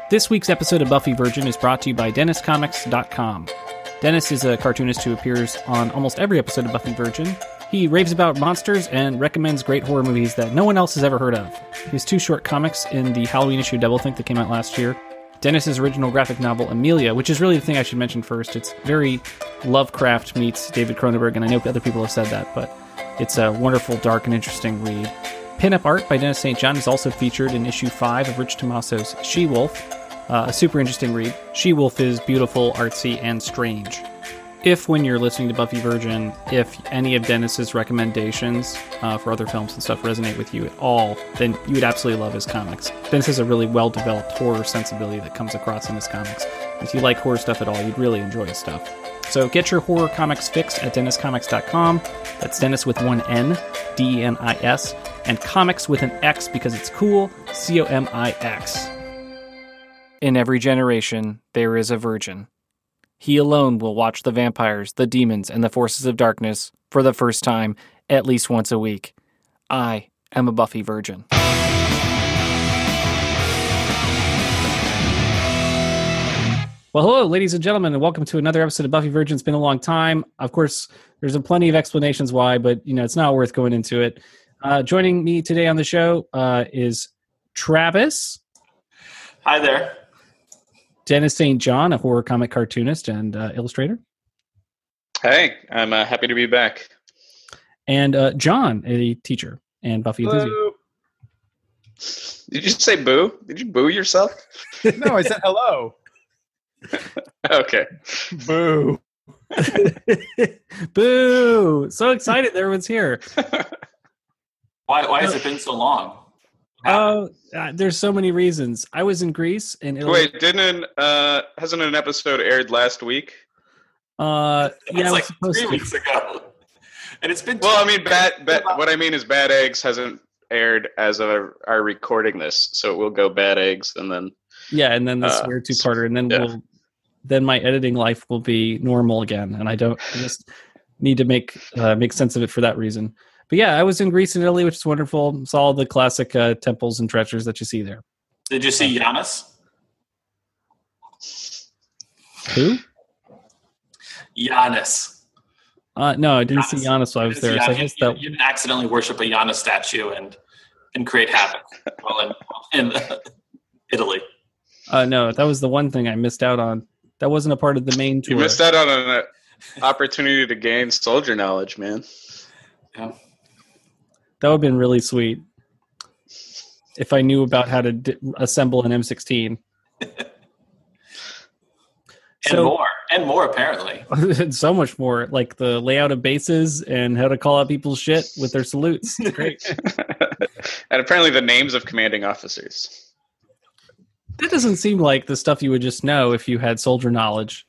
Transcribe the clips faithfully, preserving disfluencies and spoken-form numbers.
This week's episode of Buffy Virgin is brought to you by Dennis Comics dot com. Dennis is a cartoonist who appears on almost every episode of Buffy Virgin. He raves about monsters and recommends great horror movies that no one else has ever heard of. He has two short comics in the Halloween issue Doublethink that came out last year. Dennis's original graphic novel, Amelia, which is really the thing I should mention first. It's very Lovecraft meets David Cronenberg, and I know other people have said that, but it's a wonderful, dark, and interesting read. Pin-up art by Dennis Saint John is also featured in issue five of Rich Tomaso's She-Wolf, uh, a super interesting read. She-Wolf is beautiful, artsy, and strange. If, when you're listening to Buffy Virgin, if any of Dennis's recommendations uh, for other films and stuff resonate with you at all, then you would absolutely love his comics. Dennis has a really well-developed horror sensibility that comes across in his comics. If you like horror stuff at all, you'd really enjoy his stuff. So get your horror comics fix at Dennis Comics dot com. That's Dennis with one N, D E N I S, and comics with an X because it's cool, C O M I X. In every generation, there is a virgin. He alone will watch the vampires, the demons, and the forces of darkness for the first time at least once a week. I am a Buffy virgin. Well, hello, ladies and gentlemen, and welcome to another episode of Buffy Virgin. It's been a long time. Of course, there's a plenty of explanations why, but you know it's not worth going into it. Uh, joining me today on the show uh, is Travis. Hi there. Dennis Saint John, a horror comic cartoonist and uh, illustrator. Hey, I'm uh, happy to be back. And uh, John, a teacher and Buffy enthusiast. Did you say boo? Did you boo yourself? No, I said hello. Okay. Boo. Boo. So excited that everyone's here. Why Why has it been so long? Oh, uh, there's so many reasons. I was in Greece and Italy. Wait, didn't uh hasn't an episode aired last week? Uh, yeah, it's it was like supposed three to. weeks ago, and it's been. Well, I mean, bad, bad. What I mean is, Bad Eggs hasn't aired as of our recording this, so it will go Bad Eggs, and then Yeah, and then this uh, weird two-parter, and then yeah. we'll then my editing life will be normal again, and I don't I just need to make uh, make sense of it for that reason. But yeah, I was in Greece and Italy, which is wonderful. Saw all the classic uh, temples and treasures that you see there. Did you see Giannis? Who? Giannis. Uh, no, I didn't Giannis. see Giannis while I was there. So I guess you, that you didn't accidentally worship a Giannis statue and and create havoc while in, in Italy. uh, no, that was the one thing I missed out on. That wasn't a part of the main tour. you missed out on an uh, opportunity to gain soldier knowledge, man. Yeah. That would have been really sweet if I knew about how to d- assemble an M sixteen. And So- more, and more apparently. And so much more, like the layout of bases and how to call out people's shit with their salutes. It's great. And apparently the names of commanding officers. That doesn't seem like the stuff you would just know if you had soldier knowledge.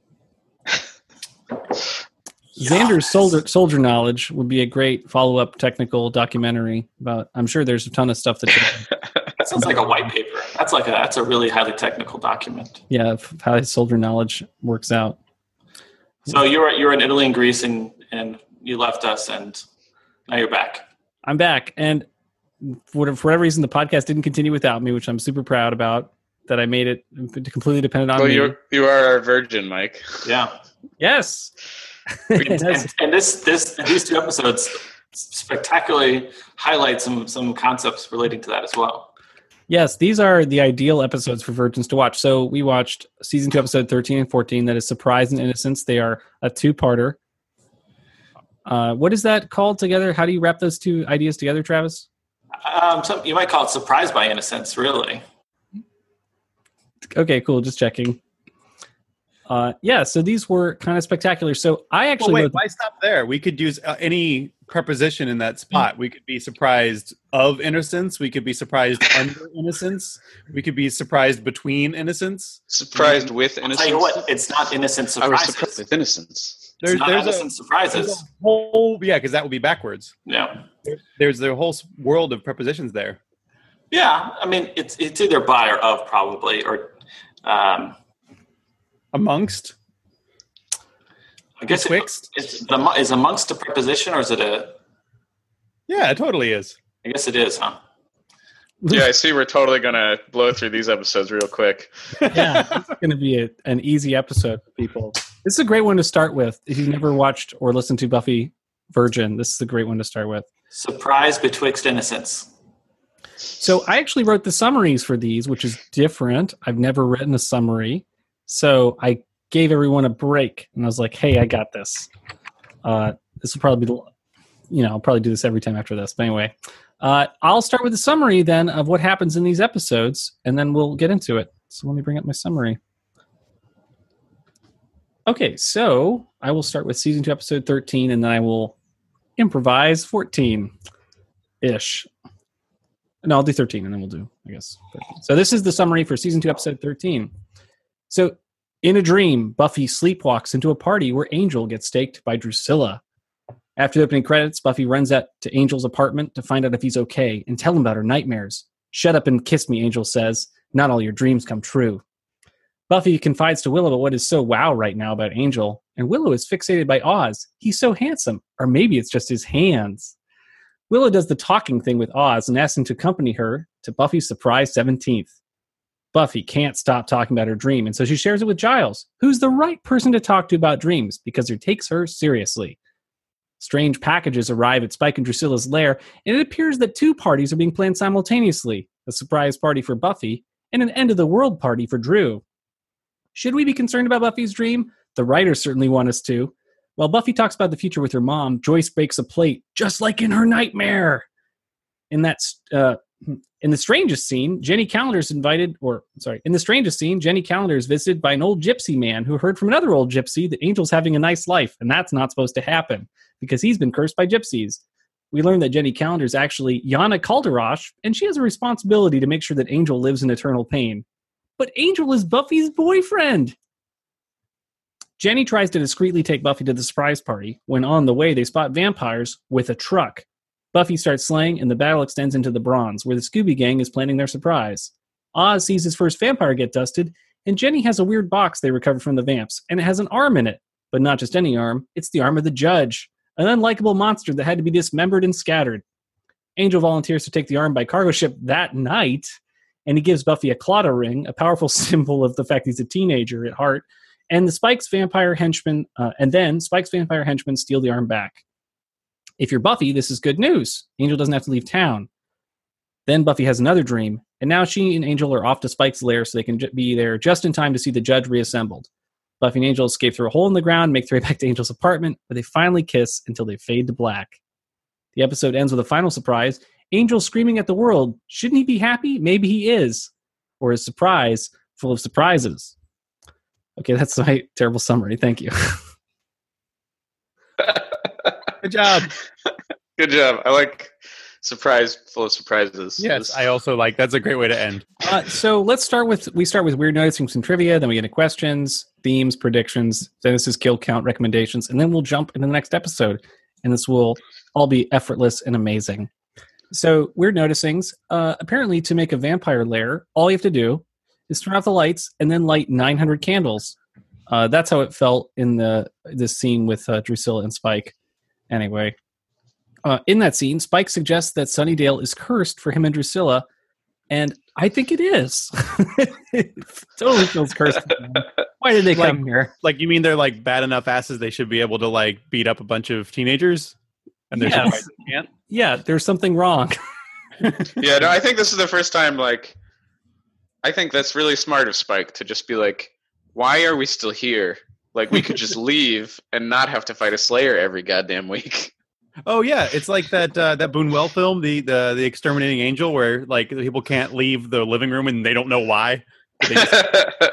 Xander's soldier, soldier knowledge would be a great follow-up technical documentary about. I'm sure there's a ton of stuff that. That sounds like a white paper. That's like a that's a really highly technical document. Yeah, of how his soldier knowledge works out. So you were you were in Italy and Greece, and and you left us, and now you're back. I'm back, and for whatever, for whatever reason, the podcast didn't continue without me, which I'm super proud about. That I made it completely dependent on Well, me. you you are our virgin, Mike. Yeah. Yes. and, and this this these two episodes spectacularly highlight some some concepts relating to that as well. Yes, these are the ideal episodes for virgins to watch. So we watched season two, episode thirteen and fourteen. That is Surprise and Innocence. They are a two-parter. Uh, what is that called together? How do you wrap those two ideas together, Travis? Um, so you might call it Surprise by Innocence, really. Okay, cool. Just checking. Uh, yeah, so these were kind of spectacular. So I actually Well, wait, wrote- why stop there? We could use uh, any preposition in that spot. We could be surprised of innocence. We could be surprised under innocence. We could be surprised between innocence. Surprised with I'll innocence. tell you what, it's not innocent I was surprises. surprised with innocence. It's not innocent a, there's surprises. a whole yeah, because that would be backwards. Yeah. There's the whole s- world of prepositions there. Yeah, I mean, it's it's either by or of probably, or um, Amongst. I guess it, Betwixt? it's, the, is amongst a preposition or is it a? Yeah, it totally is. I guess it is, huh? Yeah, I see we're totally going to blow through these episodes real quick. Yeah, it's going to be a, an easy episode for people. This is a great one to start with. If you've never watched or listened to Buffy Virgin, this is a great one to start with. Surprise betwixt innocence. So I actually wrote the summaries for these, which is different. I've never written a summary. So I gave everyone a break, and I was like, hey, I got this. Uh, this will probably be, you know, I'll probably do this every time after this. But anyway, uh, I'll start with a summary then of what happens in these episodes, and then we'll get into it. So let me bring up my summary. Okay, so I will start with season two, episode thirteen, and then I will improvise fourteen-ish. No, I'll do thirteen, and then we'll do, I guess, thirteen. So this is the summary for season two, episode thirteen. So in a dream, Buffy sleepwalks into a party where Angel gets staked by Drusilla. After the opening credits, Buffy runs out to Angel's apartment to find out if he's okay and tell him about her nightmares. Shut up and kiss me, Angel says. Not all your dreams come true. Buffy confides to Willow about what is so wow right now about Angel, and Willow is fixated by Oz. He's so handsome, or maybe it's just his hands. Willow does the talking thing with Oz and asks him to accompany her to Buffy's surprise seventeenth. Buffy can't stop talking about her dream, and so she shares it with Giles, who's the right person to talk to about dreams because he takes her seriously. Strange packages arrive at Spike and Drusilla's lair, and it appears that two parties are being planned simultaneously, a surprise party for Buffy and an end-of-the-world party for Drew. Should we be concerned about Buffy's dream? The writers certainly want us to. While Buffy talks about the future with her mom, Joyce breaks a plate, just like in her nightmare. In that, uh, in the strangest scene, Jenny Calendar is invited, or sorry, in the strangest scene, Jenny Calendar is visited by an old gypsy man who heard from another old gypsy that Angel's having a nice life, and that's not supposed to happen because he's been cursed by gypsies. We learn that Jenny Calendar is actually Yana Calderosh, and she has a responsibility to make sure that Angel lives in eternal pain. But Angel is Buffy's boyfriend. Jenny tries to discreetly take Buffy to the surprise party. When on the way, they spot vampires with a truck. Buffy starts slaying, and the battle extends into the Bronze, where the Scooby Gang is planning their surprise. Oz sees his first vampire get dusted, and Jenny has a weird box they recovered from the vamps, and it has an arm in it. But not just any arm, it's the arm of the Judge, an unlikable monster that had to be dismembered and scattered. Angel volunteers to take the arm by cargo ship that night, and he gives Buffy a Claddagh ring, a powerful symbol of the fact he's a teenager at heart, and the Spike's vampire henchmen, uh, and then Spike's vampire henchmen steal the arm back. If you're Buffy, this is good news. Angel doesn't have to leave town. Then Buffy has another dream, and now she and Angel are off to Spike's lair so they can j- be there just in time to see the Judge reassembled. Buffy and Angel escape through a hole in the ground, make their way back to Angel's apartment, where they finally kiss until they fade to black. The episode ends with a final surprise. Angel screaming at the world, shouldn't he be happy? Maybe he is. Or a surprise full of surprises. Okay, that's my terrible summary. Thank you. Good job. Good job. I like surprise full of surprises. Yes, I also like that's a great way to end. Uh, so let's start with we start with weird notes from some trivia, then we get into questions, themes, predictions, then this is kill count recommendations, and then we'll jump into the next episode. And this will all be effortless and amazing. So weird noticings. Uh, apparently, to make a vampire lair, all you have to do is turn off the lights and then light nine hundred candles. Uh, that's how it felt in the this scene with uh, Drusilla and Spike. Anyway, uh, in that scene, Spike suggests that Sunnydale is cursed for him and Drusilla, and I think it is. It totally feels cursed. Why did they like, come here? Like, you mean they're like bad enough asses they should be able to like beat up a bunch of teenagers? And there's Yes. no way they can't? Yeah, there's something wrong. Yeah, no, I think this is the first time, like, I think that's really smart of Spike to just be like, why are we still here? Like, we could just leave and not have to fight a Slayer every goddamn week. Oh yeah, it's like that uh, that Buñuel film, the, the the Exterminating Angel, where like people can't leave the living room and they don't know why. They, just...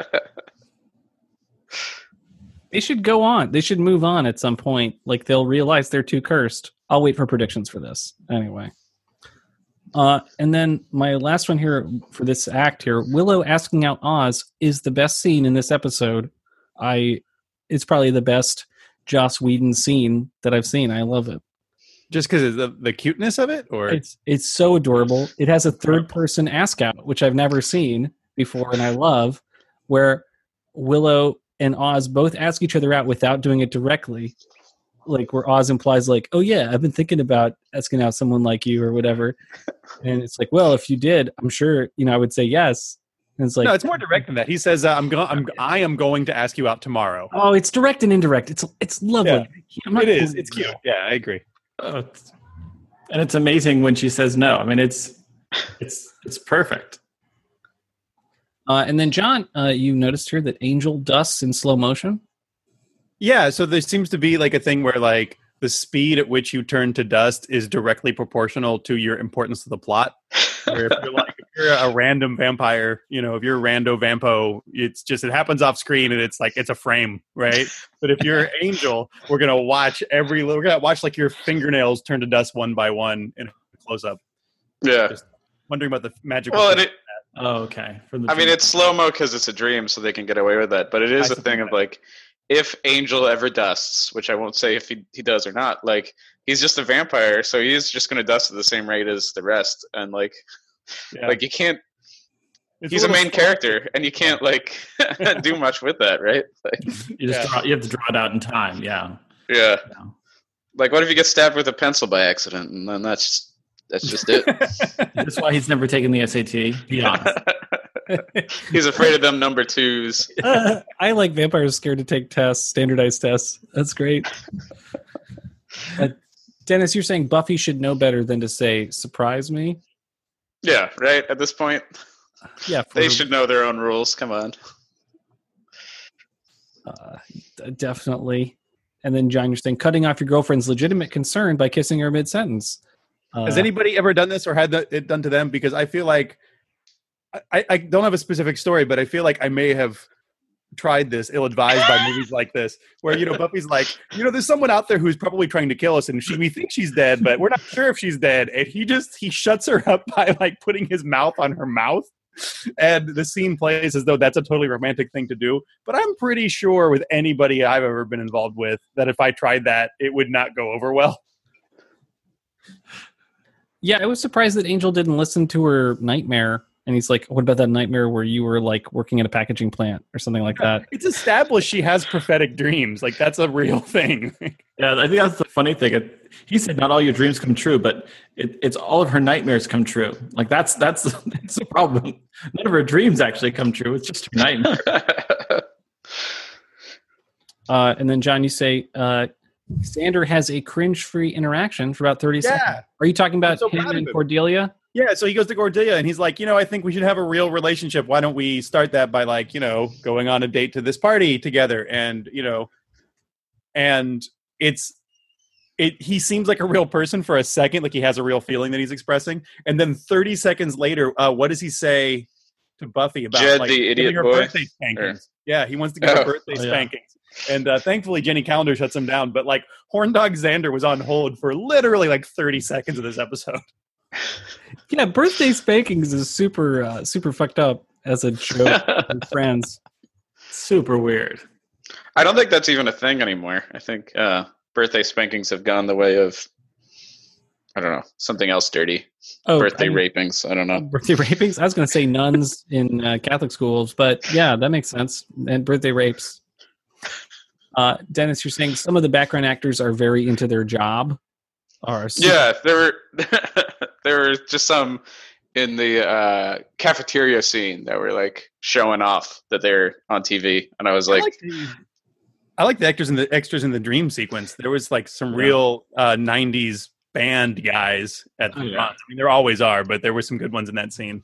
They should go on. They should move on at some point. Like, they'll realize they're too cursed. I'll wait for predictions for this. Anyway. Uh, and then my last one here for this act here, Willow asking out Oz is the best scene in this episode. I, it's probably the best Joss Whedon scene that I've seen. I love it. Just because of the, the cuteness of it? Or It's it's so adorable. It has a third person ask out, which I've never seen before and I love, where Willow and Oz both ask each other out without doing it directly. like where Oz implies like, oh yeah, I've been thinking about asking out someone like you or whatever. And it's like, well, if you did, I'm sure, you know, I would say yes. And it's like, no, it's more direct than that. He says, uh, I'm going, I'm, I am going to ask you out tomorrow. Oh, it's direct and indirect. It's, it's lovely. Yeah. It is. It's cute. Yeah, I agree. Oh, it's, and it's amazing when she says no. I mean, it's, it's, it's perfect. Uh, and then John, uh, you noticed here that Angel dusts in slow motion. Yeah, so there seems to be like a thing where like the speed at which you turn to dust is directly proportional to your importance to the plot. Where if you're like if you're a random vampire, you know, if you're a rando vampo, it's just it happens off screen and it's like it's a frame, right? But if you're Angel, we're gonna watch every we're gonna watch like your fingernails turn to dust one by one in a close up. Yeah. Just wondering about the magic. Well, it, oh, okay. For the I mean, it's slow mo because it's a dream, so they can get away with that. But it is I a thing that. of like. If Angel ever dusts, which I won't say if he, he does or not, like he's just a vampire, so he's just going to dust at the same rate as the rest, and like, yeah. like you can't. It's he's a, a main character, and you can't like do much with that, right? Like, you just yeah. draw, you have to draw it out in time, yeah. yeah. Yeah. Like, what if you get stabbed with a pencil by accident, and then that's that's just it. That's why he's never taken the S A T. Be honest. He's afraid of them number twos. uh, I like vampires scared to take tests, standardized tests. That's great. Uh, Dennis, you're saying Buffy should know better than to say, surprise me? Yeah, right? At this point? Yeah. They should know their own rules. Come on. Uh, definitely. And then, John, you're saying cutting off your girlfriend's legitimate concern by kissing her mid-sentence. Uh, Has anybody ever done this or had it done to them? Because I feel like I, I don't have a specific story, but I feel like I may have tried this ill-advised by movies like this, where, you know, Buffy's like, you know, there's someone out there who's probably trying to kill us, and she, we think she's dead, but we're not sure if she's dead. And he just, he shuts her up by, like, putting his mouth on her mouth. And the scene plays as though that's a totally romantic thing to do. But I'm pretty sure with anybody I've ever been involved with that if I tried that, it would not go over well. Yeah, I was surprised that Angel didn't listen to her nightmare. And he's like, what about that nightmare where you were like working at a packaging plant or something like that? It's established she has prophetic dreams. Like, that's a real thing. Yeah, I think that's the funny thing. It, he said not all your dreams come true, but it, it's all of her nightmares come true. Like, that's that's that's the problem. None of her dreams actually come true. It's just her nightmare. uh, and then, John, you say uh, Xander has a cringe-free interaction for about thirty yeah. seconds. Are you talking about so him and him. Cordelia? Yeah, so he goes to Cordelia and he's like, you know, I think we should have a real relationship. Why don't we start that by, like, you know, going on a date to this party together? And, you know, and it's, it. He seems like a real person for a second, like he has a real feeling that he's expressing. And then thirty seconds later, uh, what does he say to Buffy about Jed, like, the idiot giving her boy? birthday spankings? Or... Yeah, he wants to give oh. her birthday oh, spankings. Yeah. And uh, thankfully, Jenny Calendar shuts him down. But, like, Horndog Xander was on hold for literally, like, thirty seconds of this episode. Yeah, birthday spankings is super uh, super fucked up as a joke with friends. Super weird. I don't think that's even a thing anymore. I think uh, birthday spankings have gone the way of, I don't know, something else dirty. Oh, birthday I mean, rapings. I don't know. Birthday rapings? I was going to say nuns in uh, Catholic schools, but yeah, that makes sense. And birthday rapes. Uh, Dennis, you're saying some of the background actors are very into their job. Or yeah, there were there were just some in the uh, cafeteria scene that were like showing off that they're on T V, and I was like, I like the, I like the actors in the extras in the dream sequence. There was like some yeah. real uh, nineties band guys at the oh, front. Yeah. I mean, there always are, but there were some good ones in that scene.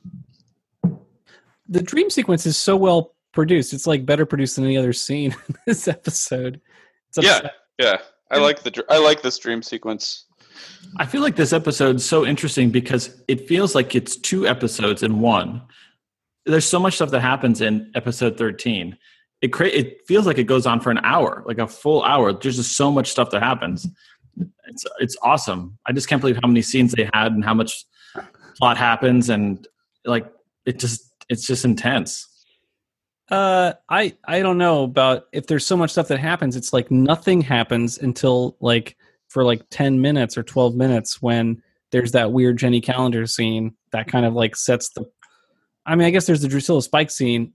The dream sequence is so well produced; it's like better produced than any other scene in this episode. It's yeah, yeah, I like the I like this dream sequence. I feel like this episode's so interesting because it feels like it's two episodes in one. There's so much stuff that happens in episode thirteen. It cra- it feels like it goes on for an hour, like a full hour. There's just so much stuff that happens. It's it's awesome. I just can't believe how many scenes they had and how much plot happens, and like it just it's just intense. Uh, I I don't know about if there's so much stuff that happens. It's like nothing happens until like. For like ten minutes or twelve minutes when there's that weird Jenny Calendar scene that kind of like sets the, I mean, I guess there's the Drusilla Spike scene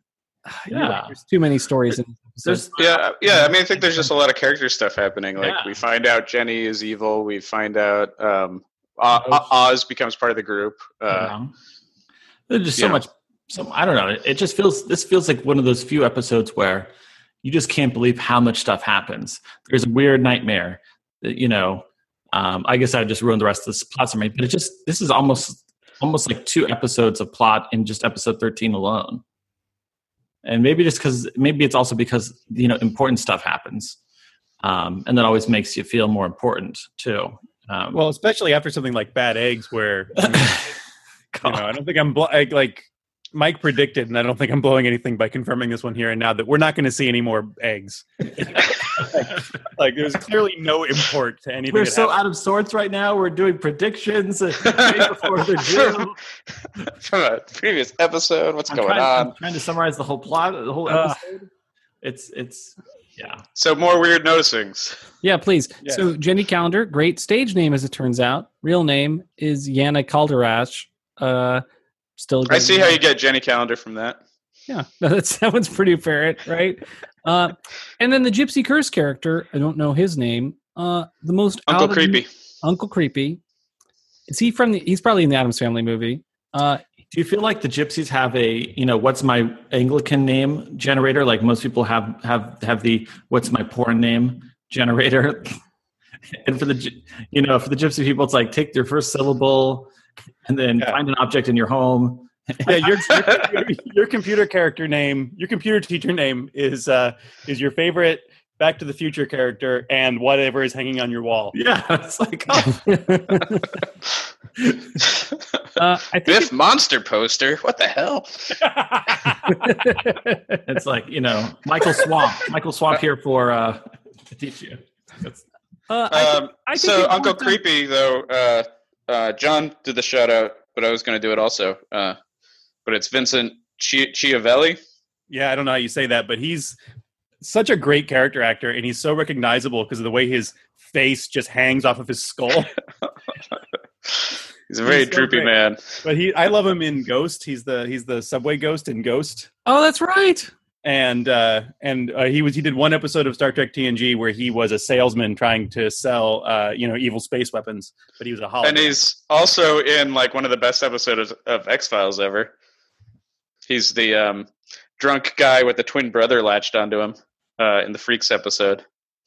yeah, right. There's too many stories. In there's yeah, yeah. I mean, I think there's just a lot of character stuff happening. Like yeah. we find out Jenny is evil. We find out um, Oz. Oz becomes part of the group. Uh, yeah. There's just so know. much. So I don't know. It just feels. This feels like one of those few episodes where you just can't believe how much stuff happens. There's a weird nightmare. That, you know. Um, I guess I just ruined the rest of this plot summary, but it just this is almost almost like two episodes of plot in just episode thirteen alone. And maybe just because maybe it's also because you know important stuff happens, um, and that always makes you feel more important too. Um, well, especially after something like Bad Eggs, where you know, you know I don't think I'm bl- like Mike predicted, and I don't think I'm blowing anything by confirming this one here and now that we're not going to see any more eggs. like, like there's clearly no import to anything. We're so happened. out of sorts right now. We're doing predictions before the gym. From a previous episode. What's I'm going trying, on? I'm trying to summarize the whole plot, the whole episode. Uh, it's it's yeah. So more weird noticings. Yeah, please. Yeah. So Jenny Calendar, great stage name as it turns out. Real name is Yana Calderach. Uh, still. I see how you get Jenny Calendar from that. Yeah, that's that one's pretty apparent, right? Uh, and then the Gypsy Curse character, I don't know his name. Uh, the most Uncle Creepy. The, Uncle Creepy. Is he from the? He's probably in the Addams Family movie. Uh, Do you feel like the Gypsies have a, you know, what's my Anglican name generator? Like most people have have have the what's my porn name generator. And for the, you know, for the Gypsy people, it's like take your first syllable and then yeah. find an object in your home. Yeah, your, your, your computer character name, your computer teacher name is uh, is your favorite Back to the Future character and whatever is hanging on your wall. Yeah, it's like oh. uh, I think Biff it, Monster poster. What the hell? It's like you know Michael Swamp. Michael Swamp here for uh, to teach you. Uh, I th- um, I so Uncle Creepy though, uh, uh, John did the shout out, but I was going to do it also. Uh, But it's Vincent Chi- Chiavelli. Yeah, I don't know how you say that, but he's such a great character actor, and he's so recognizable because of the way his face just hangs off of his skull. He's a very he's so droopy great. man. But he, I love him in Ghost. He's the he's the subway ghost in Ghost. Oh, that's right. And uh, and uh, he was he did one episode of Star Trek T N G where he was a salesman trying to sell uh, you know evil space weapons, but he was a hologram. And he's also in like one of the best episodes of X-Files ever. He's the um, drunk guy with the twin brother latched onto him uh, in the Freaks episode.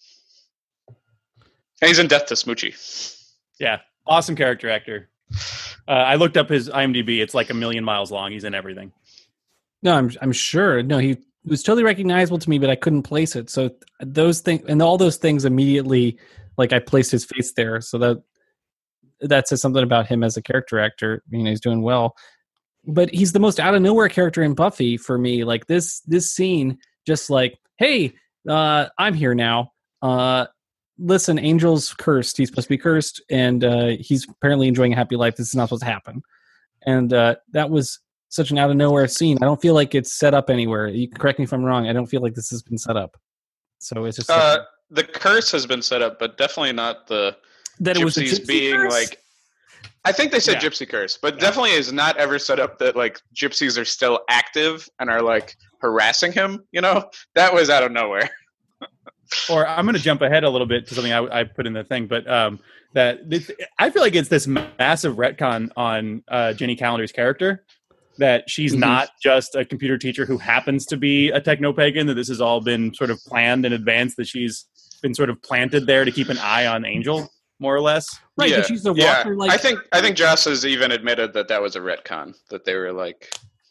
And he's in Death to Smoochie. Yeah, awesome character actor. Uh, I looked up his IMDb. It's like a million miles long. He's in everything. No, I'm I'm sure. No, he was totally recognizable to me, but I couldn't place it. So those things and all those things immediately, like I placed his face there. So that that says something about him as a character actor. You know, he's doing well. But he's the most out of nowhere character in Buffy for me. Like this, this scene, just like, hey, uh, I'm here now. Uh, listen, Angel's cursed. He's supposed to be cursed, and uh, he's apparently enjoying a happy life. This is not supposed to happen. And uh, that was such an out of nowhere scene. I don't feel like it's set up anywhere. You can correct me if I'm wrong. I don't feel like this has been set up. So it's just uh, the curse has been set up, but definitely not the that gypsies it was gypsy being curse? like. I think they said yeah. gypsy curse, but yeah. definitely is not ever set up that like gypsies are still active and are like harassing him. You know, that was out of nowhere. Or I'm going to jump ahead a little bit to something I, I put in the thing, but um, that this, I feel like it's this massive retcon on uh, Jenny Calendar's character, that she's mm-hmm. not just a computer teacher who happens to be a techno-pagan, that this has all been sort of planned in advance, that she's been sort of planted there to keep an eye on Angel, more or less. Right, yeah. but she's a walker. Yeah. Like I think I think Joss has even admitted that that was a retcon, that they were like,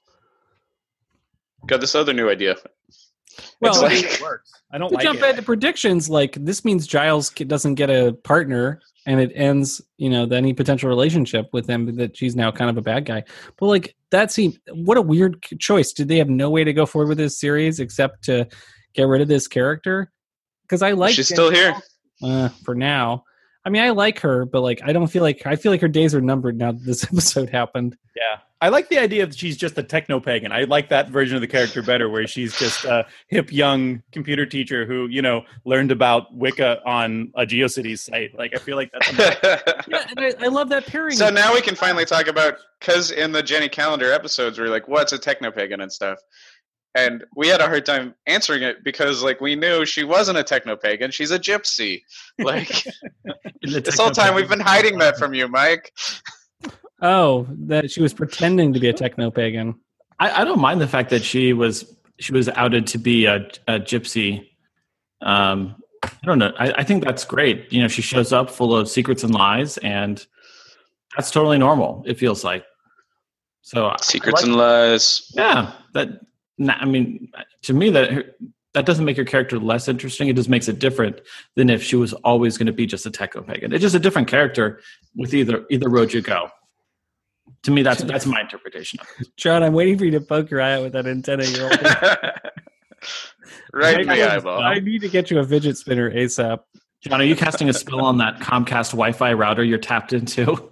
got this other new idea. Well, like, it works. I don't to like jump it. ahead to predictions, like this means Giles doesn't get a partner, and it ends, you know, any potential relationship with him, that she's now kind of a bad guy. But like that seemed, what a weird choice. Did they have no way to go forward with this series except to get rid of this character? Because I like she's still here uh, for now. I mean, I like her, but like I don't feel like I feel like her days are numbered now that this episode happened. Yeah. I like the idea that she's just a techno-pagan. I like that version of the character better, where she's just a hip, young computer teacher who, you know, learned about Wicca on a GeoCities site. Like, I feel like that's... yeah, and I, I love that pairing. So now we can finally talk about, because in the Jenny Calendar episodes, we're like, what's a techno-pagan and stuff? And we had a hard time answering it because, like, we knew she wasn't a techno-pagan. She's a gypsy. Like, this whole time we've been hiding that from you, Mike. Oh, that she was pretending to be a techno-pagan. I, I don't mind the fact that she was she was outed to be a, a gypsy. Um, I don't know. I, I think that's great. You know, she shows up full of secrets and lies, and that's totally normal. It feels like. So secrets like, and lies. Yeah, that. I mean, to me, that that doesn't make her character less interesting. It just makes it different than if she was always going to be just a techno-pagan. It's just a different character with either either road you go. To me, that's that's my interpretation of it. John, I'm waiting for you to poke your eye out with that antenna-year-old. Right in the eyeball. I need to get you a fidget spinner ASAP. John, are you casting a spell on that Comcast Wi-Fi router you're tapped into?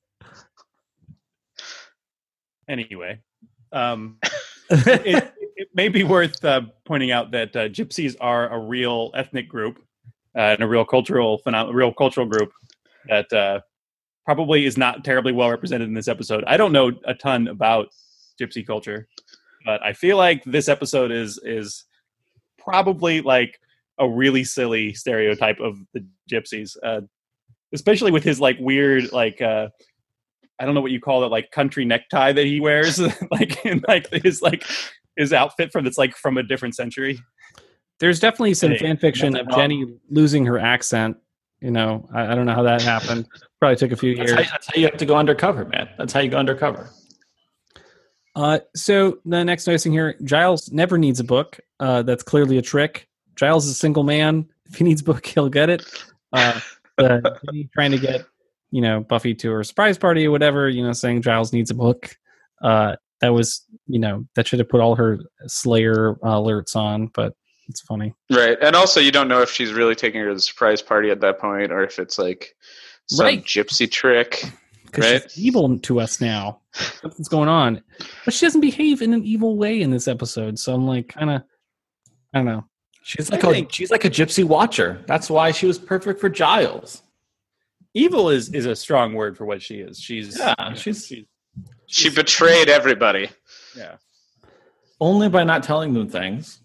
Anyway, um, it, it may be worth uh, pointing out that uh, gypsies are a real ethnic group uh, and a real cultural phenom- real cultural group that uh, probably is not terribly well represented in this episode. I don't know a ton about gypsy culture, but I feel like this episode is is probably like a really silly stereotype of the gypsies, uh, especially with his like weird like uh, I don't know what you call it, like country necktie that he wears, like in like his like his outfit from that's like from a different century. There's definitely some Hey, fan fiction of Jenny losing her accent. You know, I, I don't know how that happened. Probably took a few years. That's how, that's how you have to go undercover, man. That's how you go undercover. Uh, so the next nice thing here, Giles never needs a book. Uh, that's clearly a trick. Giles is a single man. If he needs a book, he'll get it. Uh, uh, trying to get, you know, Buffy to her surprise party or whatever, you know, saying Giles needs a book. Uh, that was, you know, that should have put all her Slayer uh, alerts on, but it's funny. Right. And also you don't know if she's really taking her to the surprise party at that point or if it's like some Right. gypsy trick. Because Right. she's evil to us now. Something's going on. But she doesn't behave in an evil way in this episode. So I'm like, kind of, I don't know. She's like I a think- she's like a gypsy watcher. That's why she was perfect for Giles. Evil is is a strong word for what she is. She's Yeah, she's she's She betrayed everybody. yeah. only by not telling them things.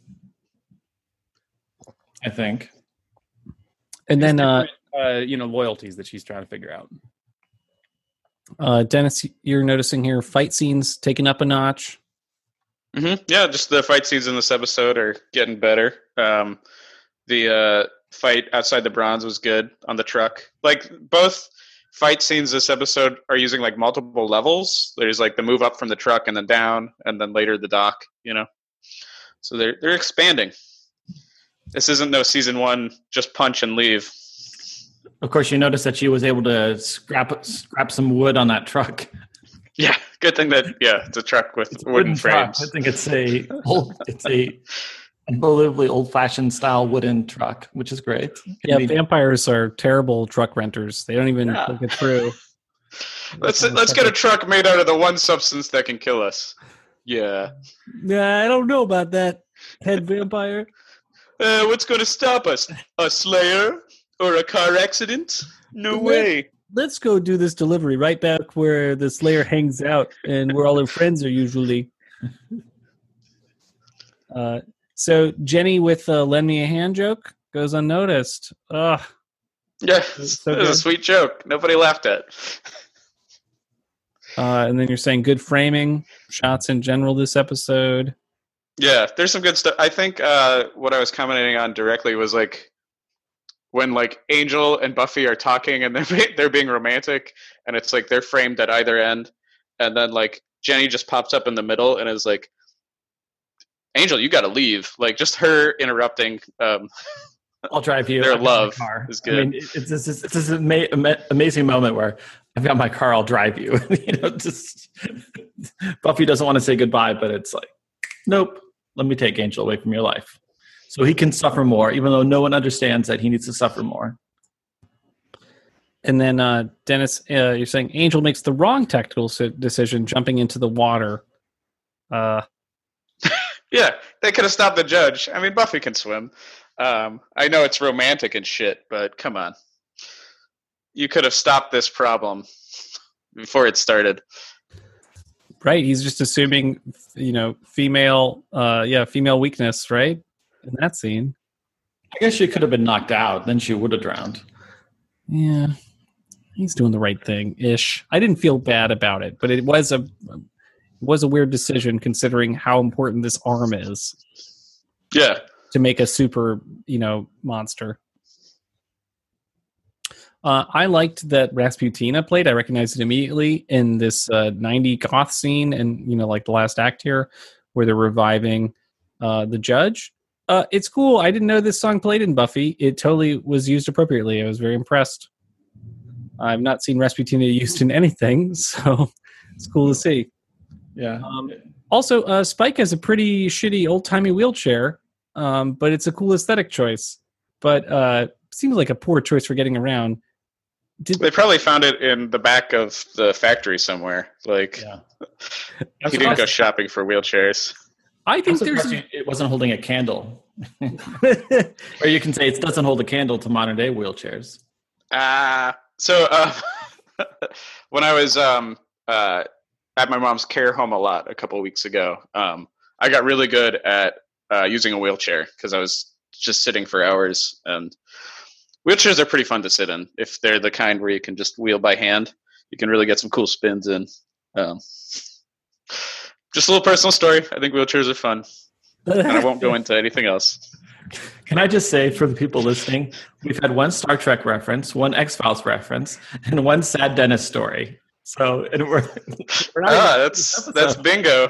I think. And then uh, uh, you know, loyalties that she's trying to figure out. uh, Dennis, you're noticing here fight scenes taken up a notch. Mm-hmm. Yeah, just the fight scenes in this episode are getting better. Um, the uh, fight outside the Bronze was good on the truck. Like both fight scenes this episode are using like multiple levels. There's like the move up from the truck and then down, and then later the dock. You know, so they're they're expanding. This isn't no season one just punch and leave. Of course, you notice that she was able to scrap scrap some wood on that truck. Yeah, good thing that yeah, it's a truck with It's a wooden, wooden truck. frames. I think it's a old, it's a unbelievably old-fashioned style wooden truck, which is great. Yeah, Convenient. vampires are terrible truck renters. They don't even Yeah. think it through. Let's let's get a truck made out of the one substance that can kill us. Yeah. Yeah, I don't know about that, head vampire. Uh, what's going to stop us? A slayer or a car accident? No way. Let's go do this delivery right back where the Slayer hangs out and where all her friends are usually. Uh, so Jenny with uh, "Lend me a hand" joke goes unnoticed. Ugh. Yeah, So it was a good. sweet joke. Nobody laughed at. Uh, and then you're saying good framing shots in general this episode. Yeah, there's some good stuff. I think uh, what I was commenting on directly was like when like Angel and Buffy are talking and they're they're being romantic, and it's like they're framed at either end, and then like Jenny just pops up in the middle and is like, "Angel, you got to leave." Like just her interrupting. Um, I'll drive you. Their I've got my love car. is I mean, good. it's this it's this ama- ama- amazing moment where I've got my car. I'll drive you. You know, just Buffy doesn't want to say goodbye, but it's like, nope. Let me take Angel away from your life, so he can suffer more, even though no one understands that he needs to suffer more. And then uh, Dennis, uh, you're saying Angel makes the wrong tactical si- decision, jumping into the water. Uh, Yeah, they could have stopped the judge. I mean, Buffy can swim. Um, I know it's romantic and shit, but come on. You could have stopped this problem before it started. Right. He's just assuming, you know, female, uh, yeah, female weakness, right? In that scene. I guess she could have been knocked out. Then she would have drowned. Yeah. He's doing the right thing ish. I didn't feel bad about it, but it was a, it was a weird decision considering how important this arm is. Yeah. To make a super, you know, monster. Uh, I liked that Rasputina played. I recognized it immediately in this uh, nineties goth scene, and you know, like the last act here, where they're reviving uh, the judge. Uh, it's cool. I didn't know this song played in Buffy. It totally was used appropriately. I was very impressed. I've not seen Rasputina used in anything, so it's cool to see. Yeah. Um, also, uh, Spike has a pretty shitty old-timey wheelchair, um, but it's a cool aesthetic choice. But uh, seems like a poor choice for getting around. Did, they probably found it in the back of the factory somewhere. Like, yeah. he didn't go shopping for wheelchairs. I think there's a, it wasn't holding a candle. Or you can say it doesn't hold a candle to modern day wheelchairs. Ah, uh, so uh, when I was um, uh, at my mom's care home a lot a couple of weeks ago, um, I got really good at uh, using a wheelchair because I was just sitting for hours, and wheelchairs are pretty fun to sit in if they're the kind where you can just wheel by hand. You can really get some cool spins in. Um, just a little personal story. I think wheelchairs are fun, and I won't go into anything else. Can I just say for the people listening, we've had one Star Trek reference, one X-Files reference, and one sad Dennis story. So and we're, we're not ah, that's that's bingo.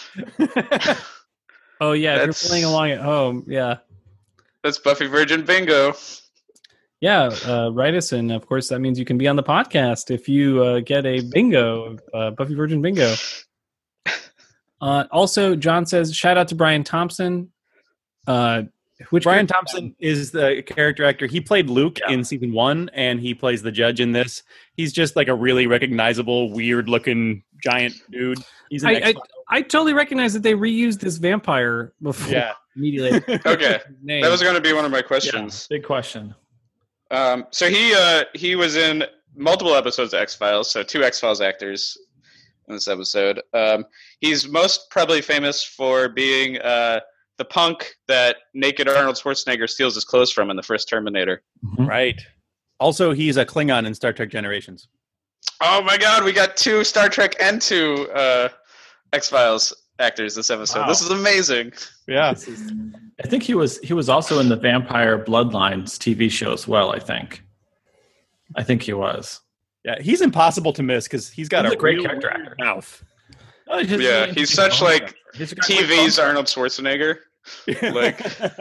Oh yeah, that's, if you're playing along at home, yeah. That's Buffy Virgin bingo. Yeah, uh, write us, and of course that means you can be on the podcast if you uh, get a bingo, uh, Buffy Virgin bingo. Uh, also, John says, shout out to Brian Thompson. Uh, which Brian Thompson is the character actor. He played Luke yeah. in season one, and he plays the judge in this. He's just like a really recognizable, weird-looking giant dude. He's an I, I, I totally recognize that they reused this vampire before. Yeah. Immediately. Okay, that was going to be one of my questions. Yeah, big question. Um, so he uh, he was in multiple episodes of X-Files, so two X-Files actors in this episode. Um, he's most probably famous for being uh, the punk that naked Arnold Schwarzenegger steals his clothes from in the first Terminator. Mm-hmm. Right. Also, he's a Klingon in Star Trek Generations. Oh my God, we got two Star Trek and two uh, X-Files actors this episode. Wow. This is amazing. Yeah. This is, I think he was he was also in the Vampire Bloodlines T V show as well, I think. I think he was. Yeah, he's impossible to miss because he's got he's a, a great real character actor. Mouth. Oh, he's, yeah, he's, he's such like T V's Arnold Schwarzenegger. Like,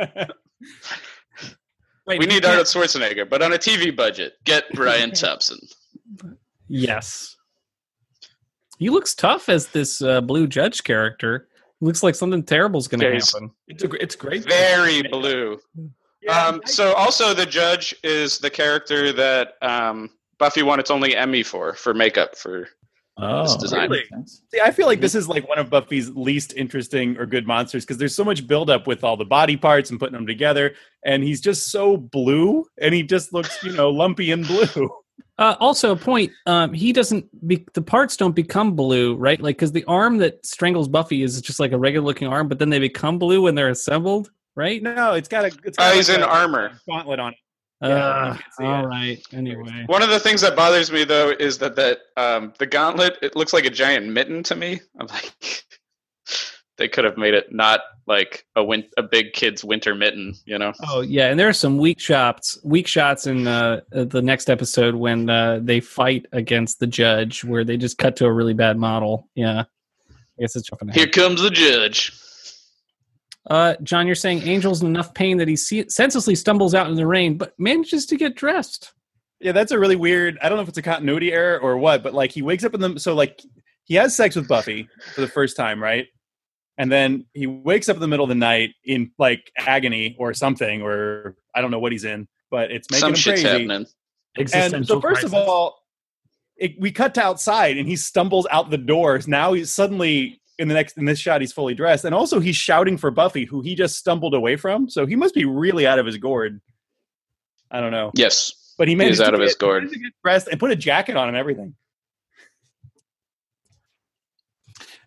Wait, we need Arnold Schwarzenegger, but on a T V budget, get Brian Thompson. Yes. He looks tough as this uh, blue judge character. Looks like something terrible is going to happen. It's, a, it's great. Very blue. Yeah, um, so also the judge is the character that um, Buffy won its only Emmy for, for makeup for oh, this design. Really? See, I feel like this is like one of Buffy's least interesting or good monsters because there's so much buildup with all the body parts and putting them together. And he's just so blue and he just looks, you know, lumpy and blue. Uh, also, a point. Um, he doesn't. Be, the parts don't become blue, right? Like, because the arm that strangles Buffy is just like a regular-looking arm, but then they become blue when they're assembled, right? No, it's got a. It's got oh, like he's in a armor. Gauntlet on it. Uh, yeah, all it. right. Anyway, one of the things that bothers me though is that that um, the gauntlet it looks like a giant mitten to me. I'm like, they could have made it not like a win- a big kid's winter mitten, you know? Oh yeah, and there are some weak shots, weak shots in uh, the next episode when uh, they fight against the judge, where they just cut to a really bad model. Yeah, I guess it's jumping ahead. Here comes the judge. Uh, John, you're saying Angel's in enough pain that he se- senselessly stumbles out in the rain, but manages to get dressed. Yeah, that's a really weird. I don't know if it's a continuity error or what, but like he wakes up in the so like he has sex with Buffy for the first time, right? And then he wakes up in the middle of the night in like agony or something, or I don't know what he's in, but it's making Some him shit's crazy. happening. And so first of all, it, we cut to outside and he stumbles out the doors. Now he's suddenly in the next in this shot he's fully dressed, and also he's shouting for Buffy, who he just stumbled away from. So he must be really out of his gourd. I don't know. Yes, but he managed he is out to of get, his gourd. To get dressed and put a jacket on and everything.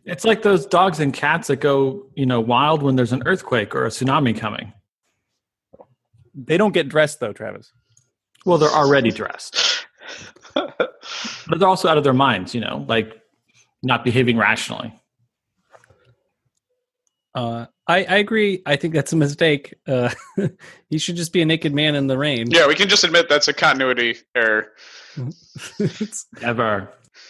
It's like those dogs and cats that go, you know, wild when there's an earthquake or a tsunami coming. They don't get dressed though, Travis. Well, they're already dressed. But they're also out of their minds, you know, like not behaving rationally. Uh, I, I agree. I think that's a mistake. Uh, he should just be a naked man in the rain. Yeah, we can just admit that's a continuity error. Ever.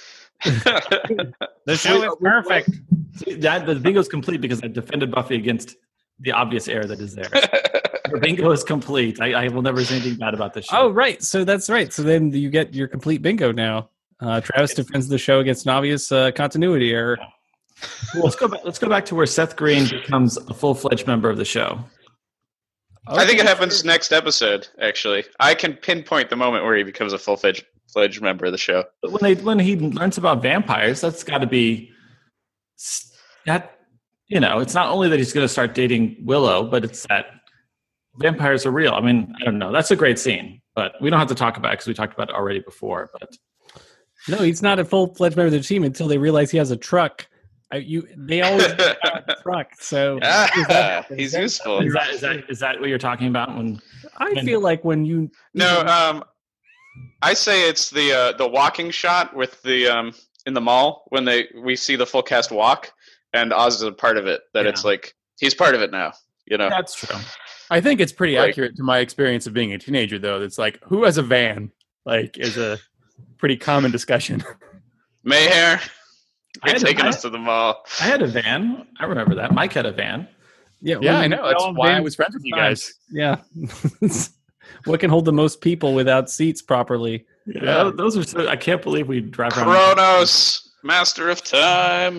The show is perfect. See, that, the bingo is complete because I defended Buffy against the obvious error that is there. The bingo is complete. I, I will never say anything bad about this show. Oh, right. So that's right. So then you get your complete bingo now. Uh, Travis defends the show against an obvious uh, continuity error. Well, let's go back. Let's go back to where Seth Green becomes a full-fledged member of the show. Okay. I think it happens next episode. Actually, I can pinpoint the moment where he becomes a full-fledged fledged member of the show. But when they when he learns about vampires, that's got to be that. You know, it's not only that he's going to start dating Willow, but it's that vampires are real. I mean, I don't know. That's a great scene, but we don't have to talk about it because we talked about it already before. But no, he's not a full-fledged member of the team until they realize he has a truck. I, you, they always have a truck, so ah, he's that, useful. Is that, is that is that what you're talking about? When I when, feel like when you no, um, I say it's the uh, the walking shot with the um in the mall when they we see the full cast walk and Oz is a part of it. That yeah. It's like he's part of it now. You know, that's true. I think it's pretty like, accurate to my experience of being a teenager, though. It's like who has a van? Like, is a pretty common discussion. Mayhair. You're taking a, us to the mall. I had a van. I remember that. Mike had a van. Yeah, yeah, I know. That's why I was friends with you guys. Yeah. What can hold the most people without seats properly? Yeah, those are so. I can't believe we drive around. Kronos, master of time.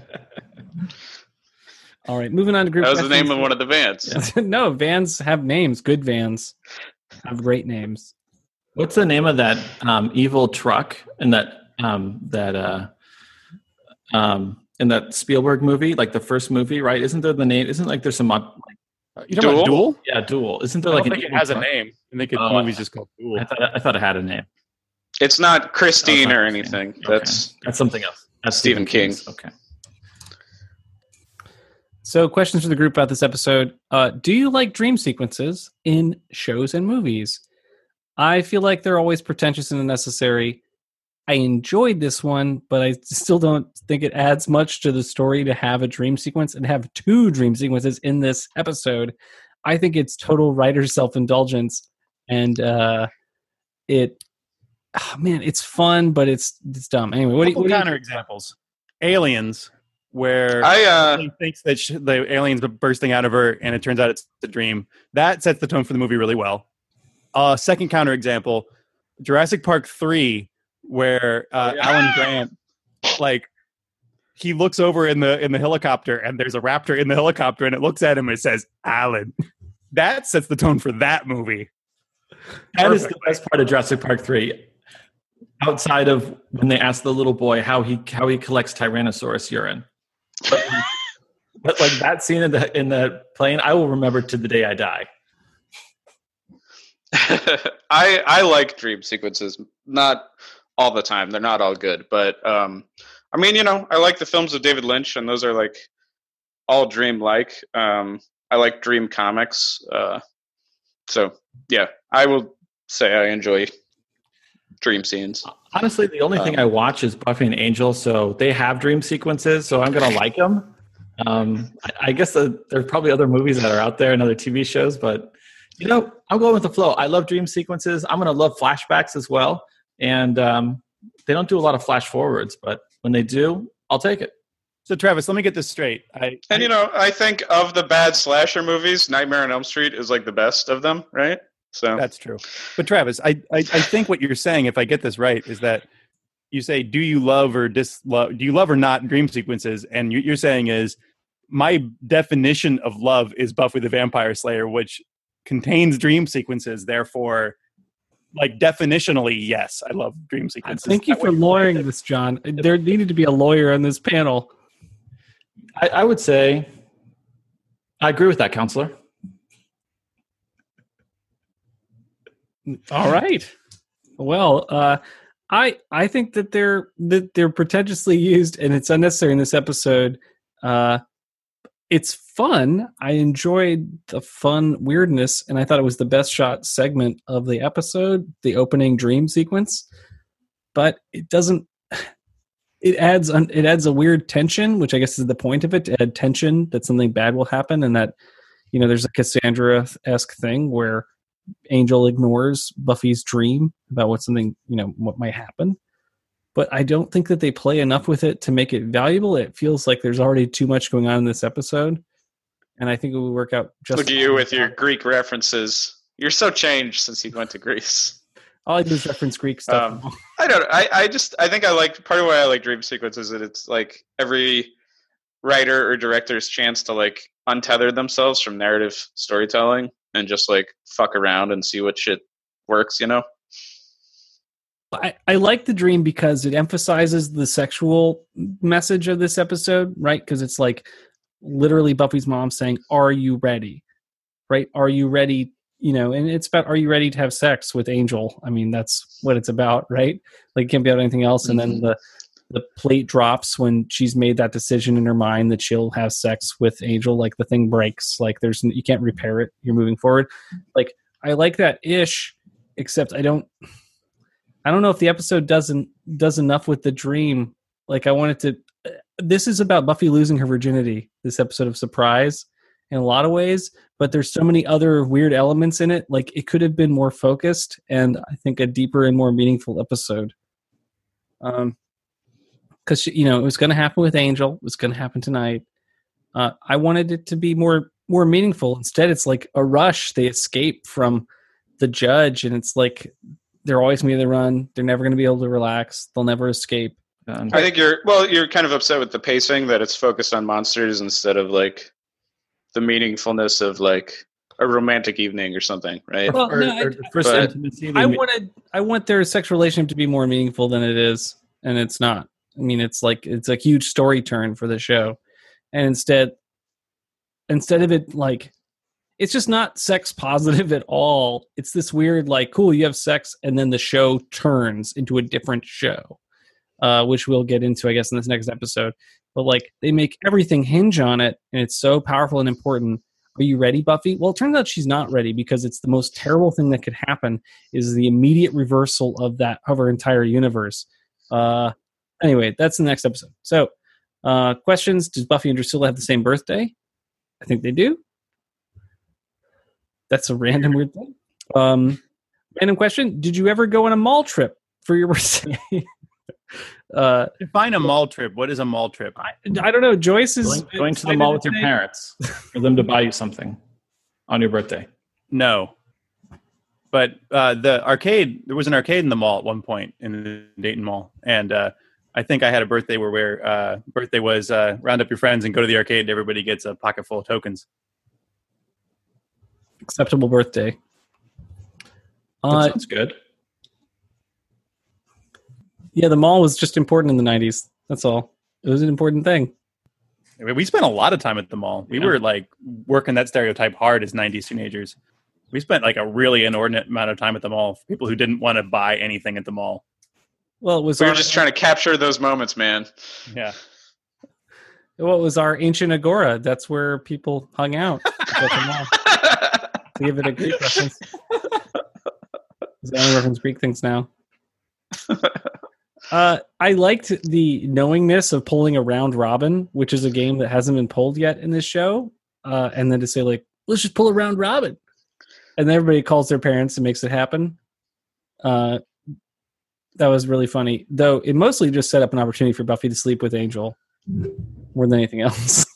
All right, moving on to group. That was the name of one of the vans. No, vans have names. Good vans have great names. What's the name of that um, evil truck and that um, that? Uh, Um, in that Spielberg movie, like the first movie, right? Isn't there the name? Isn't like there's some like, you talking about Duel? Yeah, Duel. Isn't there I like don't an think it has truck? a name? I think the Oh, movie's just called Duel. I thought I thought it had a name. It's not Christine Oh, it's not or Christine. anything. Okay. That's that's something else. That's Stephen King. King's. Okay. So, questions for the group about this episode: uh, do you like dream sequences in shows and movies? I feel like they're always pretentious and unnecessary. I enjoyed this one, but I still don't think it adds much to the story to have a dream sequence and have two dream sequences in this episode. I think it's total writer's self-indulgence, and uh, it, oh man, it's fun, but it's it's dumb. Anyway, what do you, what do you counter examples? Aliens, where I uh, she thinks that she, the aliens are bursting out of her, and it turns out it's a dream. That sets the tone for the movie really well. Uh, second counter example, Jurassic Park three. Where uh, oh, yeah. Alan Grant, like, he looks over in the in the helicopter, and there's a raptor in the helicopter, and it looks at him and it says, "Alan." That sets the tone for that movie. That Perfect. Is the best part of Jurassic Park three. Outside of when they ask the little boy how he how he collects Tyrannosaurus urine, but, but like that scene in the in the plane, I will remember to the day I die. I I like dream sequences, not all the time. They're not all good, but um, I mean, you know, I like the films of David Lynch, and those are like all dream-like. Um, I like dream comics, uh, so yeah, I will say I enjoy dream scenes. Honestly, the only um, thing I watch is Buffy and Angel, so they have dream sequences, so I'm gonna like them. Um, I, I guess the, there's probably other movies that are out there and other T V shows, but you know, I'm going with the flow. I love dream sequences. I'm gonna love flashbacks as well. And um, they don't do a lot of flash forwards, but when they do, I'll take it. So, Travis, let me get this straight. I, and, you know, I think of the bad slasher movies, Nightmare on Elm Street is like the best of them, right? So that's true. But, Travis, I, I, I think what you're saying, if I get this right, is that you say, do you love or dislove, do you love or not dream sequences? And you, you're saying is, my definition of love is Buffy the Vampire Slayer, which contains dream sequences, therefore... Like, definitionally, yes, I love dream sequences. Thank you for lawyering this, John. There needed to be a lawyer on this panel. I, I would say I agree with that, counselor. All right. Well, uh, I I think that they're that they're pretentiously used, and it's unnecessary in this episode. Uh, it's fun. I enjoyed the fun weirdness, and I thought it was the best shot segment of the episode, the opening dream sequence. But it doesn't. It adds it adds a weird tension, which I guess is the point of it, to add tension that something bad will happen, and that, you know, there's a Cassandra-esque thing where Angel ignores Buffy's dream about what something, you know, what might happen. But I don't think that they play enough with it to make it valuable. It feels like there's already too much going on in this episode, and I think it would work out just. Look at you with your Greek references. You're so changed since you went to Greece. All I do is reference Greek stuff. Um, I don't. I, I just. I think I like part of why I like dream sequences. That it's like every writer or director's chance to like untether themselves from narrative storytelling and just like fuck around and see what shit works. You know. I, I like the dream because it emphasizes the sexual message of this episode, right? Because it's like literally Buffy's mom saying, "Are you ready?" Right? Are you ready? You know, and it's about, are you ready to have sex with Angel? I mean, that's what it's about, right? Like, it can't be about anything else. And then the, the plate drops when she's made that decision in her mind that she'll have sex with Angel. Like, the thing breaks. Like, there's, you can't repair it. You're moving forward. Like, I like that ish, except I don't, I don't know if the episode doesn't, does enough with the dream. Like, I wanted to, this is about Buffy losing her virginity, this episode of Surprise, in a lot of ways, but there's so many other weird elements in it. Like, it could have been more focused and I think a deeper and more meaningful episode. Um, because, you know, it was going to happen with Angel. It was going to happen tonight. Uh, I wanted it to be more more meaningful. Instead, it's like a rush. They escape from the judge, and it's like they're always going to be on the run. They're never going to be able to relax. They'll never escape. I think you're well. You're kind of upset with the pacing, that it's focused on monsters instead of like the meaningfulness of like a romantic evening or something, right? Well, Or- no, or I, the first but- intimacy I we- wanted I want their sex relationship to be more meaningful than it is, and it's not. I mean, it's like it's a huge story turn for the show, and instead, instead of it like, it's just not sex positive at all. It's this weird like, cool, you have sex, and then the show turns into a different show, uh, which we'll get into, I guess, in this next episode. But like, they make everything hinge on it, and it's so powerful and important. Are you ready, Buffy? Well, it turns out she's not ready, because it's the most terrible thing that could happen is the immediate reversal of that of her entire universe. Uh, anyway, that's the next episode. So, uh, questions: does Buffy and Drusilla have the same birthday? I think they do. That's a random weird thing. Um, random question: did you ever go on a mall trip for your birthday? uh, Define a mall trip. What is a mall trip? I, I don't know. Joyce is Going, going to the mall with your parents for them to buy you something on your birthday. No. But uh, the arcade, there was an arcade in the mall at one point in the Dayton Mall. And uh, I think I had a birthday where, where uh, birthday was uh, round up your friends and go to the arcade. Everybody gets a pocket full of tokens. Acceptable birthday. That Uh, sounds good. yeah, the mall was just important in the nineties. That's all. It was an important thing. I mean, we spent a lot of time at the mall. We Yeah. were like working that stereotype hard as nineties teenagers. We spent like a really inordinate amount of time at the mall for people who didn't want to buy anything at the mall. Well, it was We our, were just trying to capture those moments, man. Yeah. well, it was our ancient agora. That's where people hung out at the mall. To give it a Greek reference. I only reference Greek things now. Uh, I liked the knowingness of pulling a round robin, which is a game that hasn't been pulled yet in this show. Uh, and then to say like, let's just pull a round robin, and then everybody calls their parents and makes it happen. Uh, that was really funny, though. It mostly just set up an opportunity for Buffy to sleep with Angel more than anything else.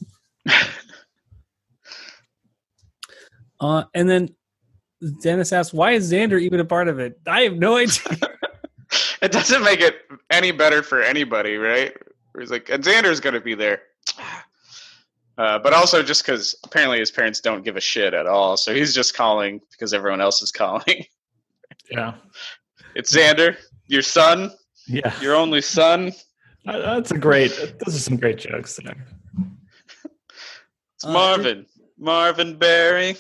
uh, and then Dennis asks, "Why is Xander even a part of it?" I have no idea. It doesn't make it any better for anybody, right? He's like, and Xander's going to be there. Uh, but also just because apparently his parents don't give a shit at all. So he's just calling because everyone else is calling. Yeah. It's Xander, your son, Yeah. your only son. Uh, That's a great, those are some great jokes there. It's Marvin. Marvin Berry.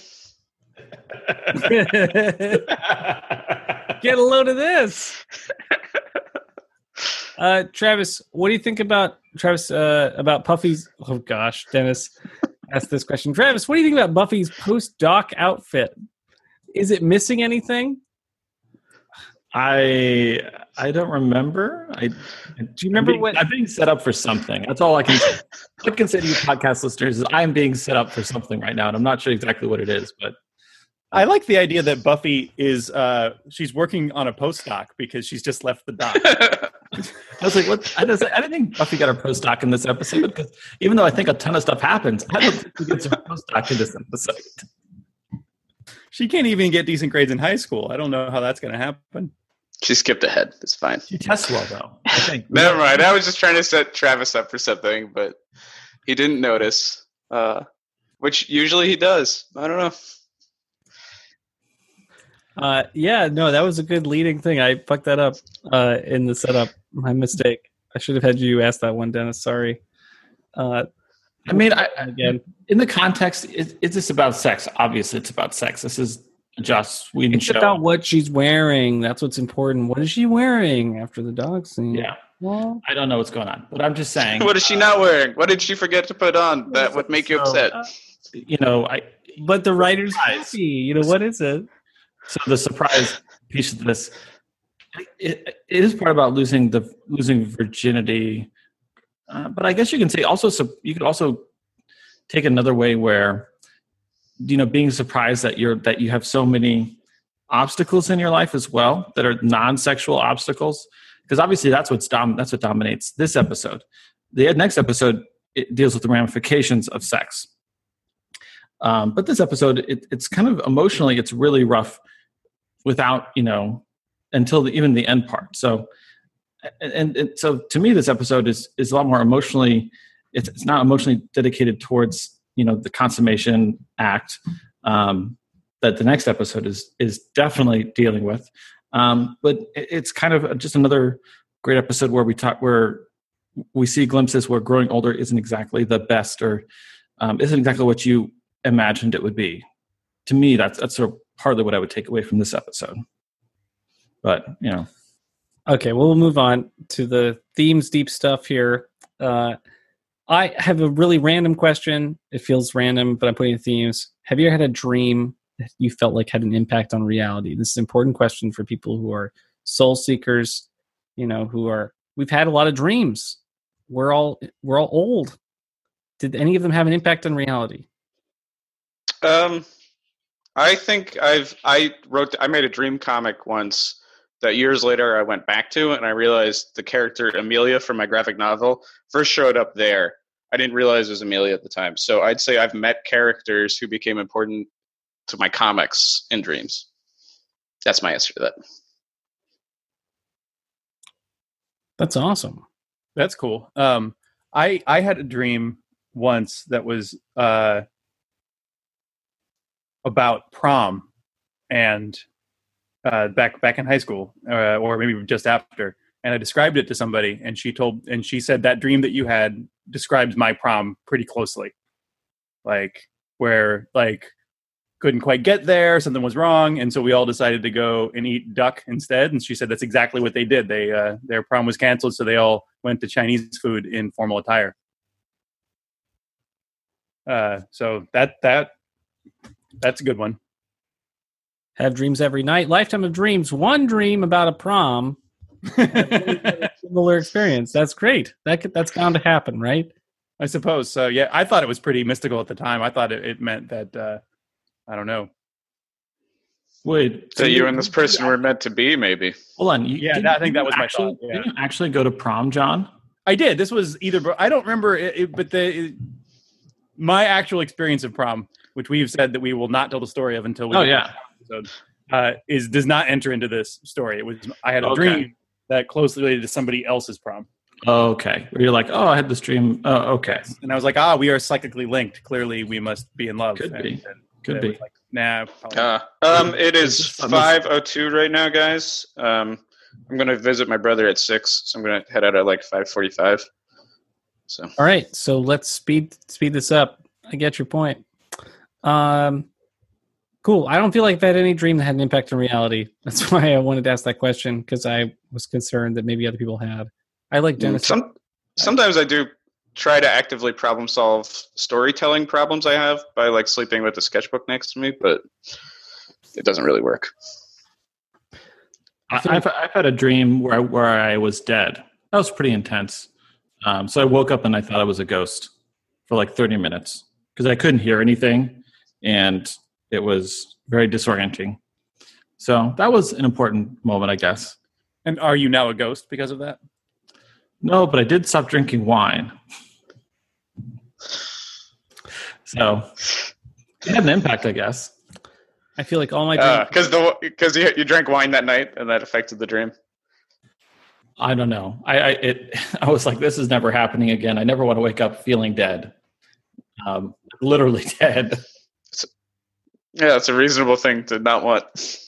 Get a load of this. Uh, Travis, what do you think about Travis uh, about Buffy's? Oh gosh, Dennis asked this question. Travis, what do you think about Buffy's post-doc outfit? Is it missing anything? I I don't remember. I do you remember I'm being, what I'm being set up for something. That's all I can say. What I can say to you podcast listeners is I am being set up for something right now, and I'm not sure exactly what it is, but I like the idea that Buffy is uh, she's working on a postdoc because she's just left the doc. I was like, what? I, was, I didn't think Buffy got her postdoc in this episode because even though I think a ton of stuff happens, I don't think she gets her postdoc in this episode. She can't even get decent grades in high school. I don't know how that's going to happen. She skipped ahead. It's fine. She tests well, though. I think. Never mind. I was just trying to set Travis up for something, but he didn't notice, uh, which usually he does. I don't know. Uh, yeah, no, that was a good leading thing. I fucked that up uh, in the setup. My mistake. I should have had you ask that one, Dennis. Sorry. Uh, I mean, I, again, in the context, is, is this about sex? Obviously, it's about sex. This is a Joss Whedon it's show. about what she's wearing. That's what's important. What is she wearing after the dog scene? Yeah. Well, I don't know what's going on, but I'm just saying. What is she not wearing? What did she forget to put on that would make you so, upset? uh, you know, I. but the writer's happy. You know, what is it? So the surprise piece of this, it, it is part about losing the losing virginity, uh, but I guess you can say also so you could also take another way where, you know, being surprised that you're that you have so many obstacles in your life as well that are non-sexual obstacles, because obviously that's what's dom- that's what dominates this episode. The next episode it deals with the ramifications of sex, um, but this episode it, it's kind of emotionally it's really rough. Without, you know, until the, even the end part. So, and, and so to me, this episode is is a lot more emotionally. It's it's not emotionally dedicated towards, you know, the consummation act um, that the next episode is is definitely dealing with. Um, but it, it's kind of just another great episode where we talk where we see glimpses where growing older isn't exactly the best or um, isn't exactly what you imagined it would be. To me, that's that's sort of partly what I would take away from this episode. But, you know. Okay, well, we'll move on to the themes, deep stuff here. Uh, I have a really random question. It feels random, but I'm putting in themes. Have you ever had a dream that you felt like had an impact on reality? This is an important question for people who are soul seekers, you know, who are, we've had a lot of dreams. We're all, we're all old. Did any of them have an impact on reality? Um, I think I've I wrote I made a dream comic once that years later I went back to, and I realized the character Amelia from my graphic novel first showed up there. I didn't realize it was Amelia at the time. So I'd say I've met characters who became important to my comics in dreams. That's my answer to that. That's awesome. That's cool. Um, I I had a dream once that was uh, about prom, and uh, back back in high school, uh, or maybe just after. And I described it to somebody, and she told, and she said that dream that you had describes my prom pretty closely. Like where like couldn't quite get there, something was wrong, and so we all decided to go and eat duck instead. And she said that's exactly what they did. They uh, their prom was canceled, so they all went to Chinese food in formal attire. Uh, so that that that's a good one. Have dreams every night. Lifetime of dreams. One dream about a prom. Similar experience. That's great. That could, that's bound to happen, right? I suppose so. Yeah, I thought it was pretty mystical at the time. I thought it, it meant that uh, I don't know. Wait, so you and this person were meant to be, maybe? Hold on. You, yeah, I think that was actually, my thought. Yeah. Did you actually go to prom, John? I did. This was either. I don't remember it, it, but the it, my actual experience of prom, which we've said that we will not tell the story of until we. Oh yeah. Episode, uh, is does not enter into this story. It was I had a Okay. dream that closely related to somebody else's prom. Oh, okay. Where you're like, oh, I had this dream. Oh, okay. And I was like, ah, we are psychically linked. Clearly, we must be in love. Could and, be. and Could it be. was like, nah. probably Uh, not. um, it is It's just- five oh two right now, guys. Um, I'm going to visit my brother at six, so I'm going to head out at like five forty-five. So All right, so let's speed speed this up. I get your point. Um, cool. I don't feel like I've had any dream that had an impact on reality. That's why I wanted to ask that question, because I was concerned that maybe other people had. I like Dennis. Some, sometimes I do try to actively problem solve storytelling problems I have by like sleeping with the sketchbook next to me, but it doesn't really work. I I've, I've had a dream where, where I was dead. That was pretty intense. Um, so I woke up and I thought I was a ghost for like thirty minutes because I couldn't hear anything, and it was very disorienting. So that was an important moment, I guess. And are you now a ghost because of that? No, but I did stop drinking wine. So it had an impact, I guess. I feel like all my because uh, the because you you drank wine that night and that affected the dream. I don't know. I I, it, I was like, this is never happening again. I never want to wake up feeling dead, um, literally dead. Yeah, it's a reasonable thing to not want.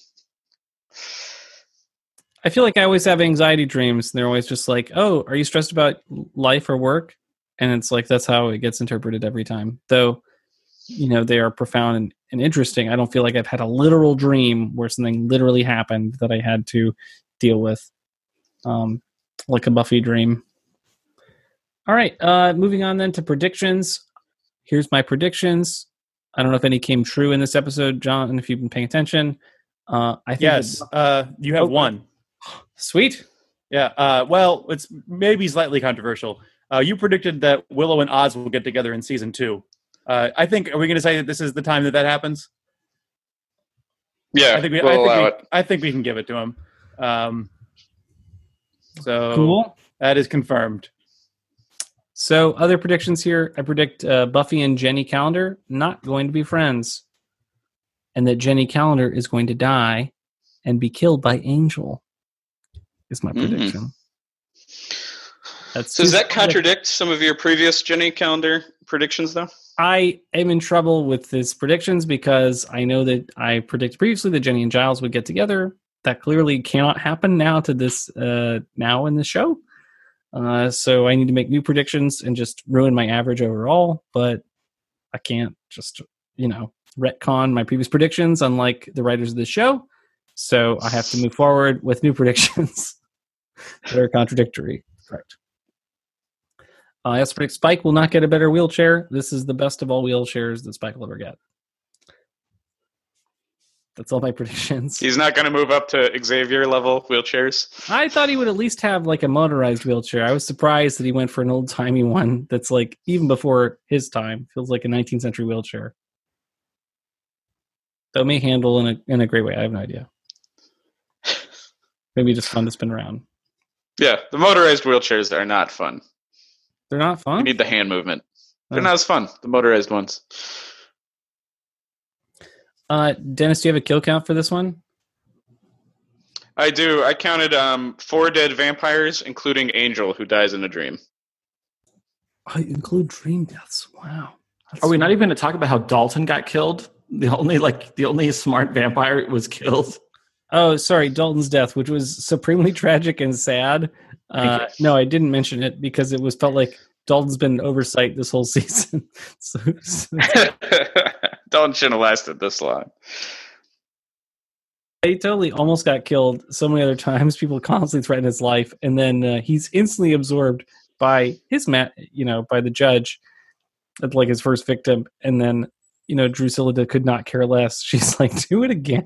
I feel like I always have anxiety dreams, and they're always just like, "Oh, are you stressed about life or work?" And it's like that's how it gets interpreted every time. Though, you know, they are profound and, and interesting. I don't feel like I've had a literal dream where something literally happened that I had to deal with, um, like a Buffy dream. All right, uh, moving on then to predictions. Here's my predictions. I don't know if any came true in this episode, John, and if you've been paying attention. Uh, I think yes, that, uh, you have oh, one. Sweet. Yeah. Uh, well, it's maybe slightly controversial. Uh, you predicted that Willow and Oz will get together in season two. Uh, I think. Are we going to say that this is the time that that happens? Yeah, I think we. we'll I, think allow we it. I think we can give it to him. Um, so Cool. That is confirmed. So other predictions here. I predict uh, Buffy and Jenny Calendar not going to be friends, and that Jenny Calendar is going to die and be killed by Angel. Is my prediction. Mm. That's so does that contradict some of your previous Jenny Calendar predictions, though? I am in trouble with these predictions because I know that I predicted previously that Jenny and Giles would get together. That clearly cannot happen now to this uh, now in the show. Uh, so I need to make new predictions and just ruin my average overall. But I can't just, you know, retcon my previous predictions, unlike the writers of the show. So I have to move forward with new predictions that are contradictory. Correct. Uh, I also predict Spike will not get a better wheelchair. This is the best of all wheelchairs that Spike will ever get. That's all my predictions. He's not going to move up to Xavier level wheelchairs. I thought he would at least have like a motorized wheelchair. I was surprised that he went for an old timey one that's like even before his time. Feels like a nineteenth century wheelchair. Though may handle in a in a great way. I have no idea. Maybe just fun to spin around. Yeah, the motorized wheelchairs are not fun. They're not fun? You need the hand movement. They're oh. not as fun, the motorized ones. Uh, Dennis, do you have a kill count for this one? I do. I counted um, four dead vampires, including Angel, who dies in a dream. I oh, include dream deaths. Wow. That's Are we not even going to talk about how Dalton got killed? The only like the only smart vampire was killed. Oh, sorry, Dalton's death, which was supremely tragic and sad. Uh, no, I didn't mention it because it was felt like Dalton's been an oversight this whole season. so, so. Dalton shouldn't have lasted this long. He totally almost got killed so many other times. People constantly threaten his life, and then uh, he's instantly absorbed by his mat, you know, by the judge, like his first victim, and then you know, Drusilla could not care less. She's like, "Do it again."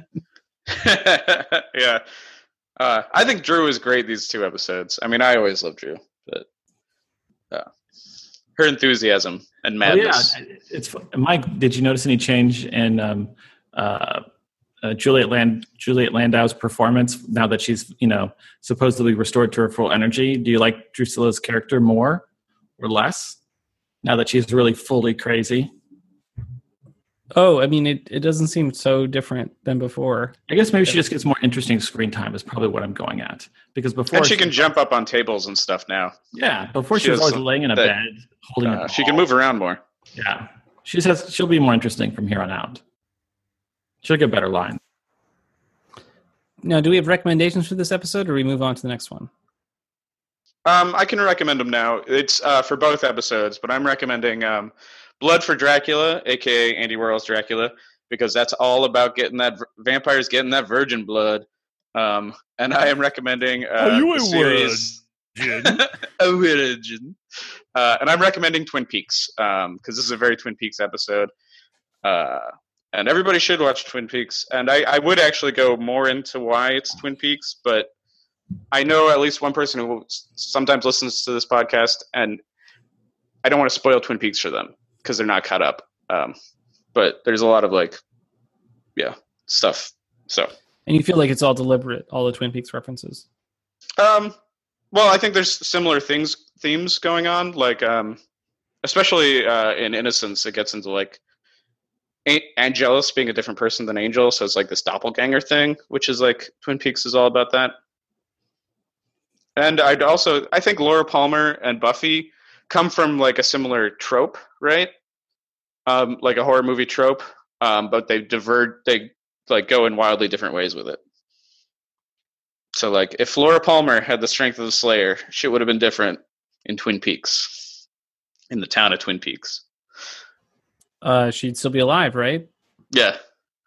yeah. Uh, I think Drew is great these two episodes. I mean, I always love Drew, but uh, her enthusiasm and madness. Oh, yeah. It's Mike. Did you notice any change in um, uh, uh, Juliet Land Juliet Landau's performance now that she's you know supposedly restored to her full energy? Do you like Drusilla's character more or less now that she's really fully crazy? Oh, I mean, it, it doesn't seem so different than before. I guess maybe she just gets more interesting screen time is probably what I'm going at. Because before... And she, she can jump up on tables and stuff now. Yeah, before she, she was always laying in a that, bed, holding uh, a ball. She can move around more. Yeah. She says she'll be more interesting from here on out. She'll get better line. Now, do we have recommendations for this episode, or we move on to the next one? Um, I can recommend them now. It's uh, for both episodes, but I'm recommending... Um, Blood for Dracula, a k a. Andy Warhol's Dracula, because that's all about getting that vampires getting that virgin blood. Um, and I am recommending uh, Are you a the series. Origin. Uh, and I'm recommending Twin Peaks because um, this is a very Twin Peaks episode. Uh, and everybody should watch Twin Peaks. And I, I would actually go more into why it's Twin Peaks, but I know at least one person who sometimes listens to this podcast, and I don't want to spoil Twin Peaks for them because they're not caught up. Um, but there's a lot of like, yeah, stuff. So. And you feel like it's all deliberate, all the Twin Peaks references? Um, well, I think there's similar things, themes going on, like, um, especially uh, in Innocence, it gets into like A- Angelus being a different person than Angel, so it's like this doppelganger thing, which is like Twin Peaks is all about that. And I'd also, I think Laura Palmer and Buffy come from like a similar trope, right? Um, like a horror movie trope, um, but they divert, they like go in wildly different ways with it. So like if Laura Palmer had the strength of the Slayer, shit would have been different in Twin Peaks, in the town of Twin Peaks. Uh, she'd still be alive, right? Yeah.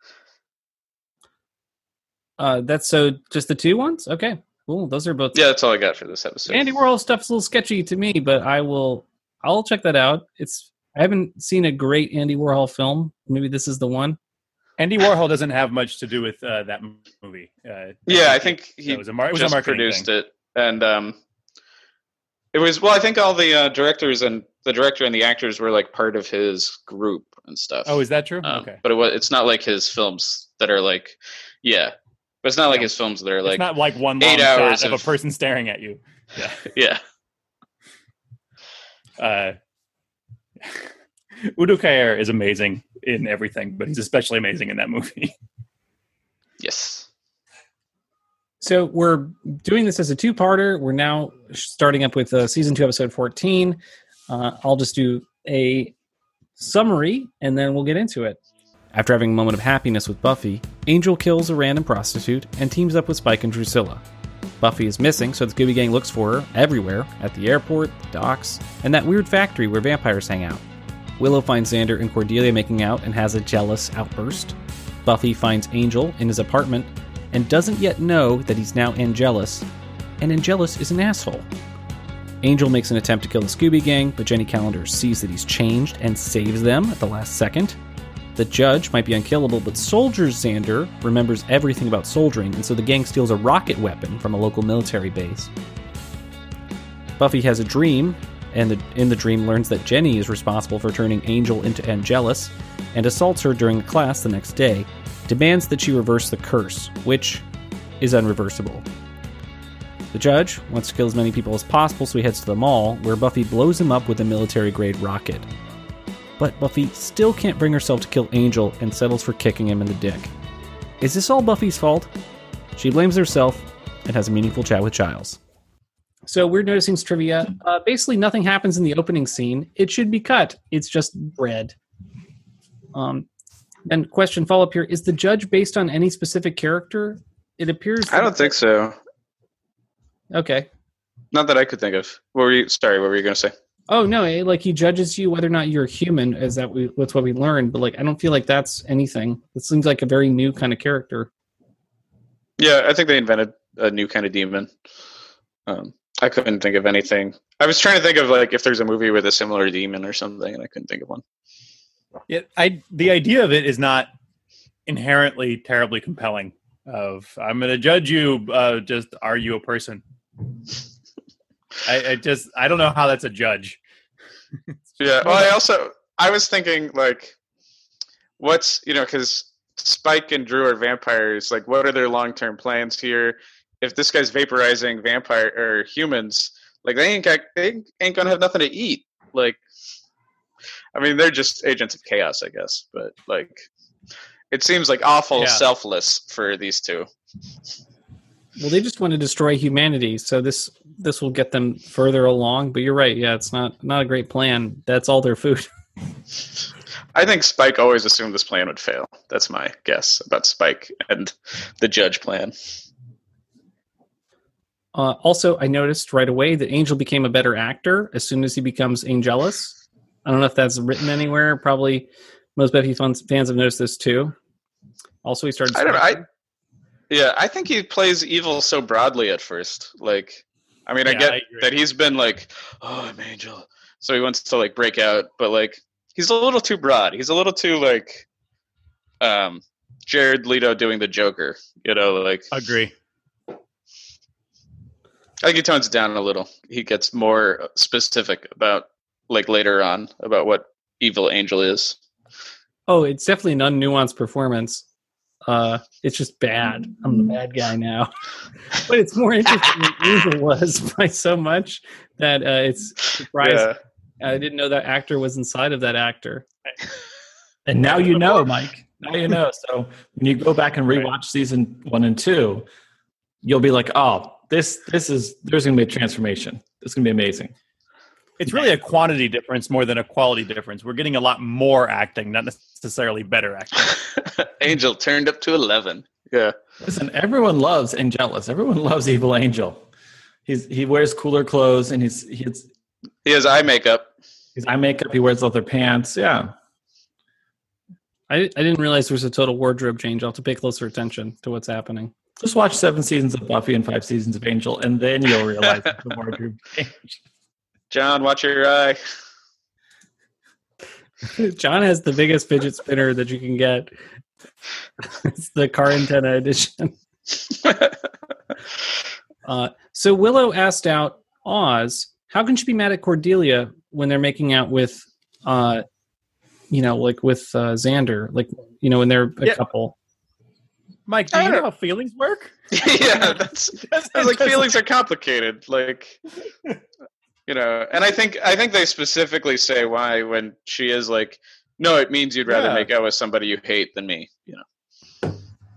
Uh, that's so just the two ones? Okay. Cool. Those are both. Yeah, that's all I got for this episode. Andy Warhol stuff's a little sketchy to me, but I will. I'll check that out. It's. I haven't seen a great Andy Warhol film. Maybe this is the one. Andy Warhol doesn't have much to do with uh, that movie. Uh, yeah, I think he was a mar- it was just a produced thing. it, and um, it was. Well, I think all the uh, directors and the director and the actors were like part of his group and stuff. Oh, is that true? Um, okay, but it was. It's not like his films that are like, yeah. But it's not like his films that are like it's not like one long eight shot hours of, of a person staring at you. Yeah. yeah. Uh, Udo Kier is amazing in everything, but he's especially amazing in that movie. Yes. So we're doing this as a two-parter. We're now starting up with uh, season two, episode fourteen. Uh, I'll just do a summary, and then we'll get into it. After having a moment of happiness with Buffy, Angel kills a random prostitute and teams up with Spike and Drusilla. Buffy is missing, so the Scooby Gang looks for her everywhere, at the airport, the docks, and that weird factory where vampires hang out. Willow finds Xander and Cordelia making out and has a jealous outburst. Buffy finds Angel in his apartment and doesn't yet know that he's now Angelus, and Angelus is an asshole. Angel makes an attempt to kill the Scooby Gang, but Jenny Calendar sees that he's changed and saves them at the last second. The judge might be unkillable, but Soldier Xander remembers everything about soldiering, and so the gang steals a rocket weapon from a local military base. Buffy has a dream, and the, in the dream learns that Jenny is responsible for turning Angel into Angelus, and assaults her during a class the next day, demands that she reverse the curse, which is unreversible. The judge wants to kill as many people as possible, so he heads to the mall, where Buffy blows him up with a military-grade rocket. But Buffy still can't bring herself to kill Angel and settles for kicking him in the dick. Is this all Buffy's fault? She blames herself and has a meaningful chat with Giles. So we're noticing trivia. Uh, basically, nothing happens in the opening scene. It should be cut. It's just red. Um, and question follow-up here. Is the judge based on any specific character? It appears... I don't think so. Okay. Not that I could think of. What were you... Sorry, what were you going to say? Oh, no, like he judges you whether or not you're human, is that we, that's what we learned, but like I don't feel like that's anything. It seems like a very new kind of character. Yeah, I think they invented a new kind of demon. Um, I couldn't think of anything. I was trying to think of like if there's a movie with a similar demon or something, and I couldn't think of one. Yeah, I the idea of it is not inherently terribly compelling. Of I'm going to judge you, uh, just are you a person? I, I just I don't know how that's a judge. Yeah. Well, I also I was thinking like, what's you know because Spike and Drew are vampires. Like, what are their long term plans here? If this guy's vaporizing vampire or humans, like they ain't got, they ain't gonna have nothing to eat. Like, I mean, they're just agents of chaos, I guess. But like, it seems like awful yeah. selfless for these two. Well, they just want to destroy humanity, so this this will get them further along. But you're right, yeah, it's not not a great plan. That's all their food. I think Spike always assumed this plan would fail. That's my guess about Spike and the judge plan. Uh, also, I noticed right away that Angel became a better actor as soon as he becomes Angelus. I don't know if that's written anywhere. Probably most Buffy fans, fans have noticed this too. Also, he started... I don't know. I, yeah, I think he plays evil so broadly at first. Like, I mean, Yeah, I get I that he's been like, oh, I'm Angel. So he wants to like break out, but like he's a little too broad. He's a little too like um, Jared Leto doing the Joker. You know, like Agree. I think he tones it down a little. He gets more specific about like later on about what Evil Angel is. Oh, it's definitely an unnuanced performance. Uh, it's just bad. I'm the bad guy now. But it's more interesting than Angel was by so much that uh, it's surprising. Yeah. I didn't know that actor was inside of that actor. And now you know, Mike. Now you know. So when you go back and rewatch season one and two, you'll be like, oh, this this is there's gonna be a transformation. It's gonna be amazing. It's really a quantity difference more than a quality difference. We're getting a lot more acting, not necessarily better acting. Angel turned up to eleven. Yeah. Listen, everyone loves Angelus. Everyone loves Evil Angel. He's he wears cooler clothes and he's he's He has eye makeup. his eye makeup. He wears leather pants. Yeah. I, I didn't realize there was a total wardrobe change. I'll have to pay closer attention to what's happening. Just watch seven seasons of Buffy and five seasons of Angel, and then you'll realize it's the wardrobe change. John, watch your eye. John has the biggest fidget spinner that you can get. It's the car antenna edition. uh, so Willow asked out Oz, how can she be mad at Cordelia when they're making out with, uh, you know, like with uh, Xander, like, you know, when they're a Yeah. couple. Mike, do I you don't know how feelings work? Yeah, that's, that's like feelings are complicated. Like, you know, and I think I think they specifically say why when she is like, no, it means you'd rather Yeah. make out with somebody you hate than me. You know.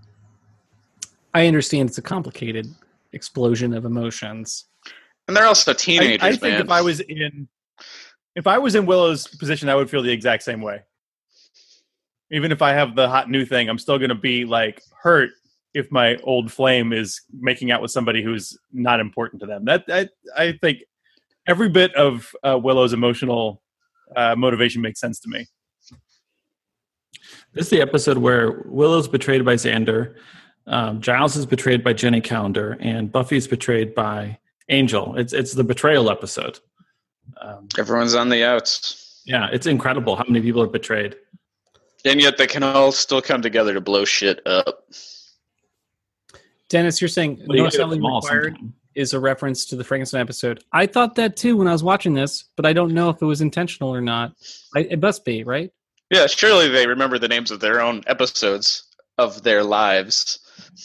I understand it's a complicated explosion of emotions. And they're also I, teenagers, I think man. if I was in, if I was in Willow's position, I would feel the exact same way. Even if I have the hot new thing, I'm still going to be like hurt if my old flame is making out with somebody who's not important to them. That I, I think every bit of uh, Willow's emotional uh, motivation makes sense to me. This is the episode where Willow's betrayed by Xander, um, Giles is betrayed by Jenny Calendar, and Buffy's betrayed by Angel. It's it's the betrayal episode. Um, Everyone's on the outs. yeah, it's incredible how many people are betrayed. And yet they can all still come together to blow shit up. Dennis, you're saying Well, you no gotta do selling them all required sometime. is a reference to the Frankenstein episode. I thought that too when I was watching this, but I don't know if it was intentional or not. I, it must be, right? Yeah, surely they remember the names of their own episodes of their lives.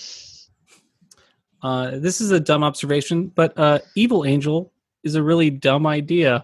Uh, this is a dumb observation, but uh, Evil Angel is a really dumb idea.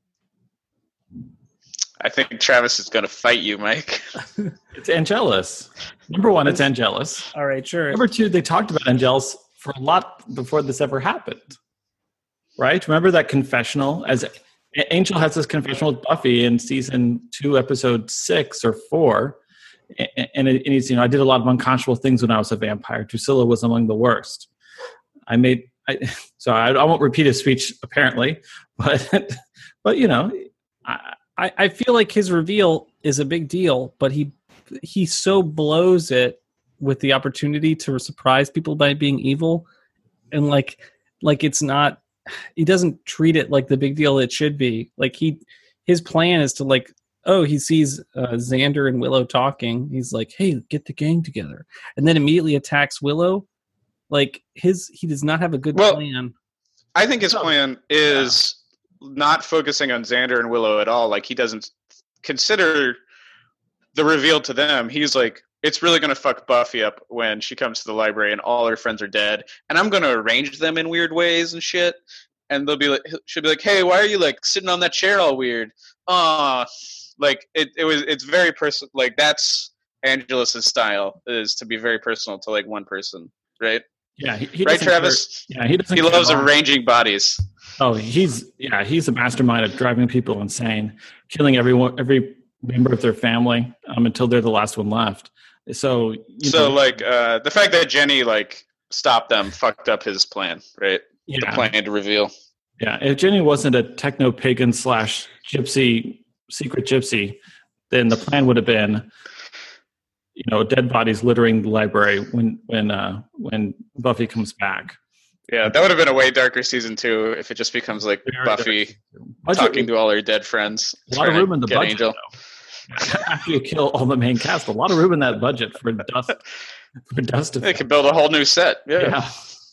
I think Travis is going to fight you, Mike. It's Angelus. Number one, it's Angelus. All right, sure. Number two, they talked about Angelus for a lot before this ever happened. Right? Remember that confessional? As Angel has this confessional with Buffy in season two, episode six or four. And, it, and he's, you know, I did a lot of unconscionable things when I was a vampire. Drusilla was among the worst. I made, I, so I, I won't repeat his speech apparently, but, but you know, I, I, I feel like his reveal is a big deal, but he he so blows it with the opportunity to surprise people by being evil, and like like it's not. He doesn't treat it like the big deal it should be. Like he, his plan is to like, oh, he sees uh, Xander and Willow talking. He's like, hey, get the gang together, and then immediately attacks Willow. Like his, he does not have a good Well, plan. I think his plan is not focusing on Xander and Willow at all. Like, he doesn't consider the reveal to them. He's like, it's really going to fuck Buffy up when she comes to the library and all her friends are dead. And I'm going to arrange them in weird ways and shit. And they'll be like, she'll be like, hey, why are you like sitting on that chair all weird? Ah, like it, it was, it's very personal. Like that's Angelus's style, is to be very personal to like one person. Right. yeah, he, he Right, doesn't Travis? care- Yeah, he doesn't. He care loves at all. arranging bodies. Oh, he's yeah, he's a mastermind of driving people insane, killing everyone, every member of their family, um, until they're the last one left. So, you So know, like uh, the fact that Jenny like stopped them fucked up his plan, right? The yeah, plan to reveal. yeah. If Jenny wasn't a techno pagan slash gypsy, secret gypsy, then the plan would have been, you know, dead bodies littering the library when when uh, when Buffy comes back. Yeah, that would have been a way darker season two if it just becomes like Very Buffy Budget- talking to all her dead friends. A lot of trying room to in the get budget. Angel. Though. After you kill all the main cast, a lot of room in that budget for dust. For dust. They could build a whole new set. Yeah. Yeah.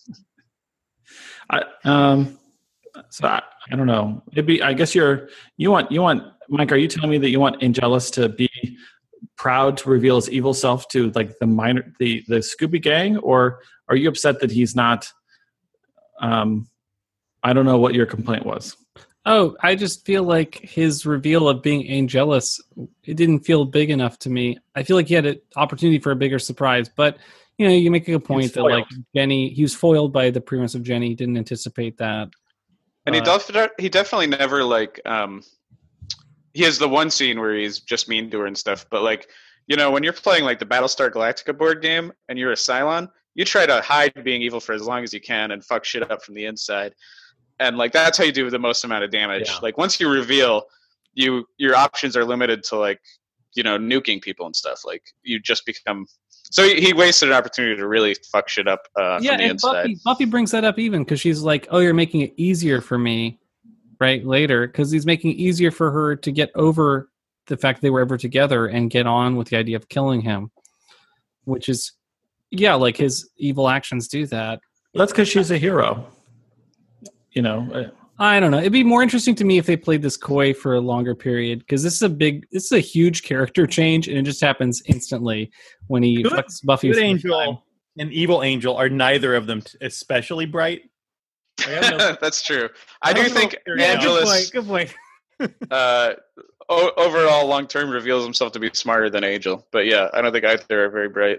I, um. So I, I don't know. It'd be. I guess you're. You want. You want. Mike, are you telling me that you want Angelus to be proud to reveal his evil self to like the minor, the the Scooby Gang, or are you upset that he's not? Um, I don't know what your complaint was. Oh, I just feel like his reveal of being Angelus, it didn't feel big enough to me. I feel like he had an opportunity for a bigger surprise, but you know, you make a good point that like Jenny, he was foiled by the premise of Jenny. He didn't anticipate that. And he Uh, def- he definitely never like um he has the one scene where he's just mean to her and stuff, but like, you know, when you're playing like the Battlestar Galactica board game and you're a Cylon, you try to hide being evil for as long as you can and fuck shit up from the inside. And like that's how you do the most amount of damage. Yeah. Like once you reveal, you your options are limited to like, you know, nuking people and stuff. Like you just become so he, he wasted an opportunity to really fuck shit up uh yeah, from the and inside. Buffy, Buffy brings that up even because she's like, "Oh, you're making it easier for me, right?" Later, because he's making it easier for her to get over the fact they were ever together and get on with the idea of killing him, which is, yeah, like his evil actions do that. That's because she's a hero. You know. uh, I don't know. It'd be more interesting to me if they played this coy for a longer period because this is a big, this is a huge character change, and it just happens instantly when he Good- fucks Buffy. Good for the time. Angel and Evil Angel are neither of them t- especially bright. Like, I don't know- That's true. I, I do don't know think if they're- Yeah, good Angelus point. Good point. uh, o- overall long term reveals himself to be smarter than Angel. But yeah, I don't think either are very bright.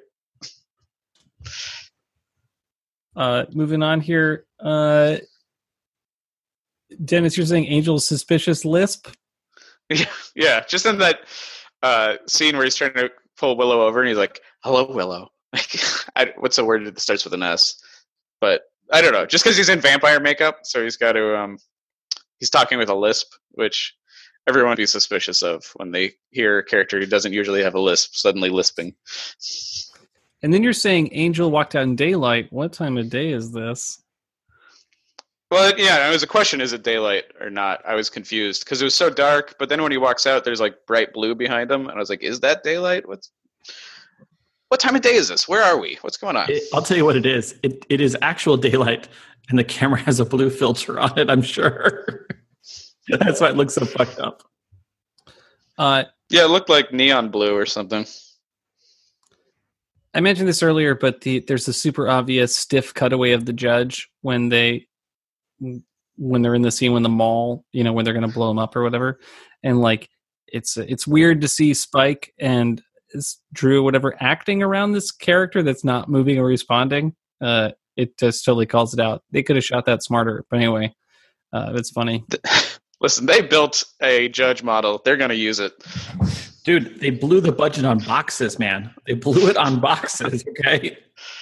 Uh, moving on here. Uh, Dennis, you're saying Angel's suspicious lisp? Yeah, yeah. Just in that uh, scene where he's trying to pull Willow over, and he's like, "Hello, Willow." Like, I, what's the word that starts with an S? But I don't know. Just because he's in vampire makeup, so he's got to. Um, he's talking with a lisp, which everyone would be suspicious of when they hear a character who doesn't usually have a lisp suddenly lisping. And then you're saying Angel walked out in daylight. What time of day is this? Well, yeah, it was a question: is it daylight or not? I was confused because it was so dark. But then when he walks out, there's like bright blue behind him, and I was like, "Is that daylight? What's what time of day is this? Where are we? What's going on?" It, I'll tell you what it is. It it is actual daylight, and the camera has a blue filter on it. I'm sure. That's why it looks so fucked up. Uh, Yeah, it looked like neon blue or something. I mentioned this earlier, but the, there's a super obvious stiff cutaway of the judge when they when they're in the scene when the mall, you know, when they're going to blow him up or whatever, and like it's it's weird to see Spike and Drew, whatever, acting around this character that's not moving or responding. Uh, it just totally calls it out. They could have shot that smarter, but anyway, uh, it's funny. Listen, they built a judge model. They're going to use it. Dude, they blew the budget on boxes, man. They blew it on boxes, okay?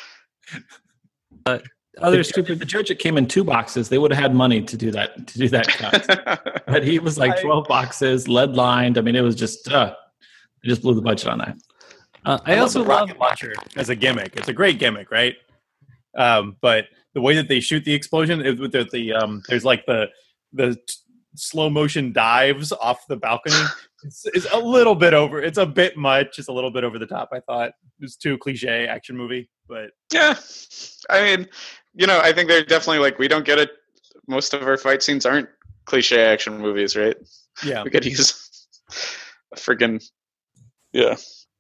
Other the, stupid. the judge that came in two boxes, they would have had money to do that to do that cut. But he was like twelve boxes, lead lined. I mean, it was just uh they just blew the budget on that. Uh, I, I also love the love. rocket launcher as a gimmick. It's a great gimmick, right? Um, but the way that they shoot the explosion, is with the, the um, there's like the the t- slow motion dives off the balcony. It's, it's a little bit over. It's a bit much. It's a little bit over the top. I thought it was too cliche action movie, but Yeah. I mean, you know, I think they're definitely like, we don't get it. Most of our fight scenes aren't cliche action movies, right? yeah. We could use a friggin' yeah.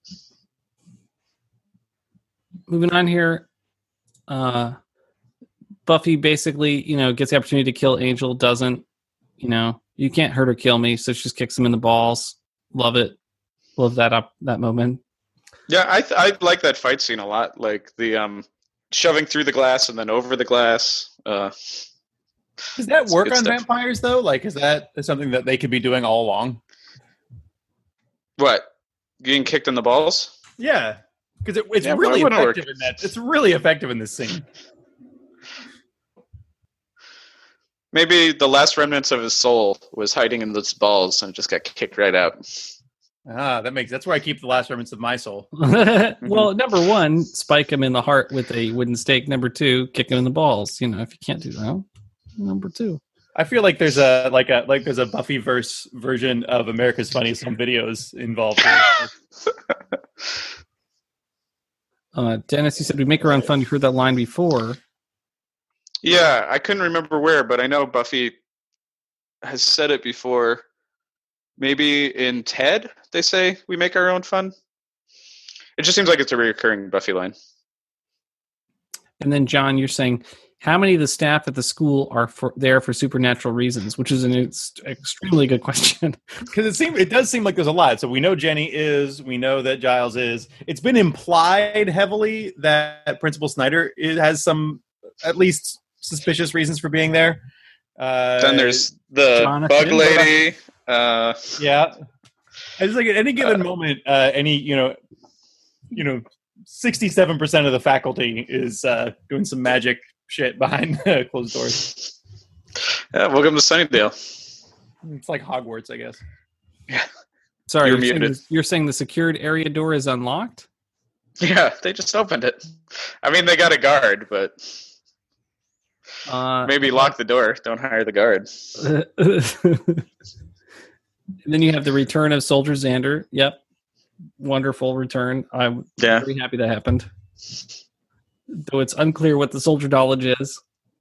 Moving on here, uh, Buffy basically, you know, gets the opportunity to kill Angel, doesn't, you know, you can't hurt or kill me, so she just kicks him in the balls. Love it. Love that up that moment. Yeah, I th- I like that fight scene a lot. Like the um shoving through the glass and then over the glass. Uh, Does that work good on stuff. vampires though? Like, is that something that they could be doing all along? what? Getting kicked in the balls? Yeah, because it, it's Yeah, why really wouldn't it effective in that. It's really effective in this scene. Maybe the last remnants of his soul was hiding in those balls and just got kicked right out. Ah, that makes that's where I keep the last remnants of my soul. Well, number one, spike him in the heart with a wooden stake. Number two, kick him in the balls. You know, if you can't do that, number two. I feel like there's a like a like there's a Buffyverse version of America's Funniest Home Videos involved. uh, Dennis, you said we make our own fun. You heard that line before. Yeah, I couldn't remember where, but I know Buffy has said it before. Maybe in Ted, they say we make our own fun. It just seems like it's a recurring Buffy line. And then, John, you're saying, how many of the staff at the school are for, there for supernatural reasons? Which is an ex- extremely good question. Because it seems it does seem like there's a lot. So we know Jenny is, we know that Giles is. It's been implied heavily that Principal Snyder is, has some at least suspicious reasons for being there. Uh, then there's the Jonathan, bug lady. Uh, yeah, I just like at any given uh, moment, uh, any you know, you know, sixty-seven percent of the faculty is uh, doing some magic shit behind closed doors. Yeah, welcome to Sunnydale. It's like Hogwarts, I guess. Yeah. Sorry, you're, you're, muted. Saying the, you're saying the secured area door is unlocked? Yeah, they just opened it. I mean, they got a guard, but uh, maybe lock the door. Don't hire the guard. And then you have the return of Soldier Xander. Yep. Wonderful return. I'm yeah. very happy that happened. Though it's unclear what the soldier knowledge is.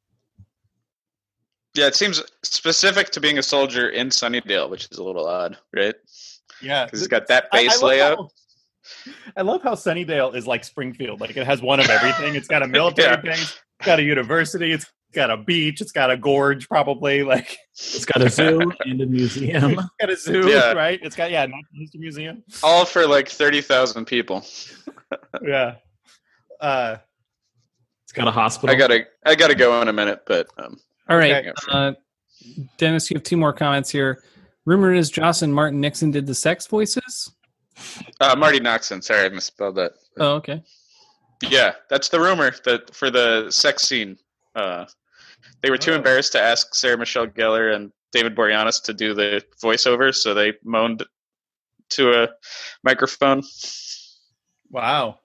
Yeah, it seems specific to being a soldier in Sunnydale, which is a little odd, right? Yeah. Because it's got that base I, I layout. How, I love how Sunnydale is like Springfield. Like it has one of everything. It's got a military yeah. base. It's got a university. It's got a beach. It's got a gorge, probably. Like it's got a zoo and a museum. It's got a zoo, yeah. right? It's got yeah, Natural History Museum. All for like thirty thousand people. yeah. Uh, it's got a hospital. I gotta, I gotta go in a minute, but um, all right, okay. uh, Dennis, you have two more comments here. Rumor is Joss and Martin Nixon did the sex voices. Uh, Marty Noxon. Sorry, I misspelled that. Oh, okay. Yeah, that's the rumor that for the sex scene. Uh, they were too oh. embarrassed to ask Sarah Michelle Gellar and David Boreanaz to do the voiceover, so they moaned to a microphone. Wow.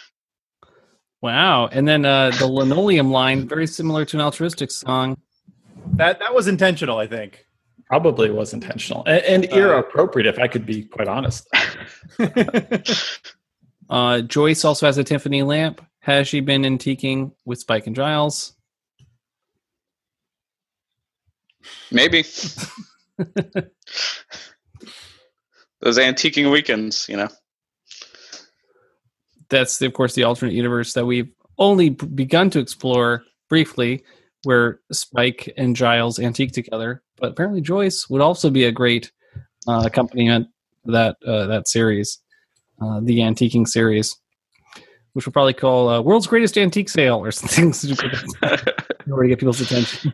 Wow. And then uh, the linoleum line, very similar to an altruistic song. That that was intentional, I think. Probably was intentional. And, and uh, era appropriate, if I could be quite honest. uh, Joyce also has a Tiffany lamp. Has she been antiquing with Spike and Giles? Maybe. Those antiquing weekends, you know. That's, of course, the alternate universe that we've only b- begun to explore briefly, where Spike and Giles antique together. But apparently Joyce would also be a great uh, accompaniment to that, uh, that series, uh, the antiquing series, which we'll probably call uh, World's Greatest Antique Sale or something in order to get people's attention.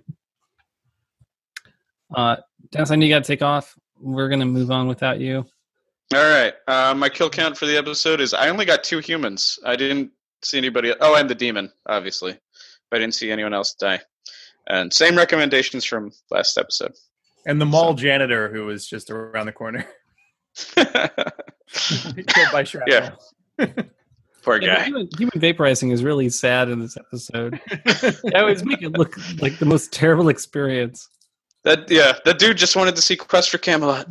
Uh, Dennis, I know you got to take off. We're going to move on without you. All right. Uh, my kill count for the episode is I only got two humans. I didn't see anybody. Oh, and the demon, obviously. But I didn't see anyone else die. And same recommendations from last episode. And the mall so. janitor who was just around the corner. Killed by shrapnel. Yeah. Poor yeah, guy. Human, human vaporizing is really sad in this episode. They always make it look like the most terrible experience. That yeah, that dude just wanted to see Quest for Camelot.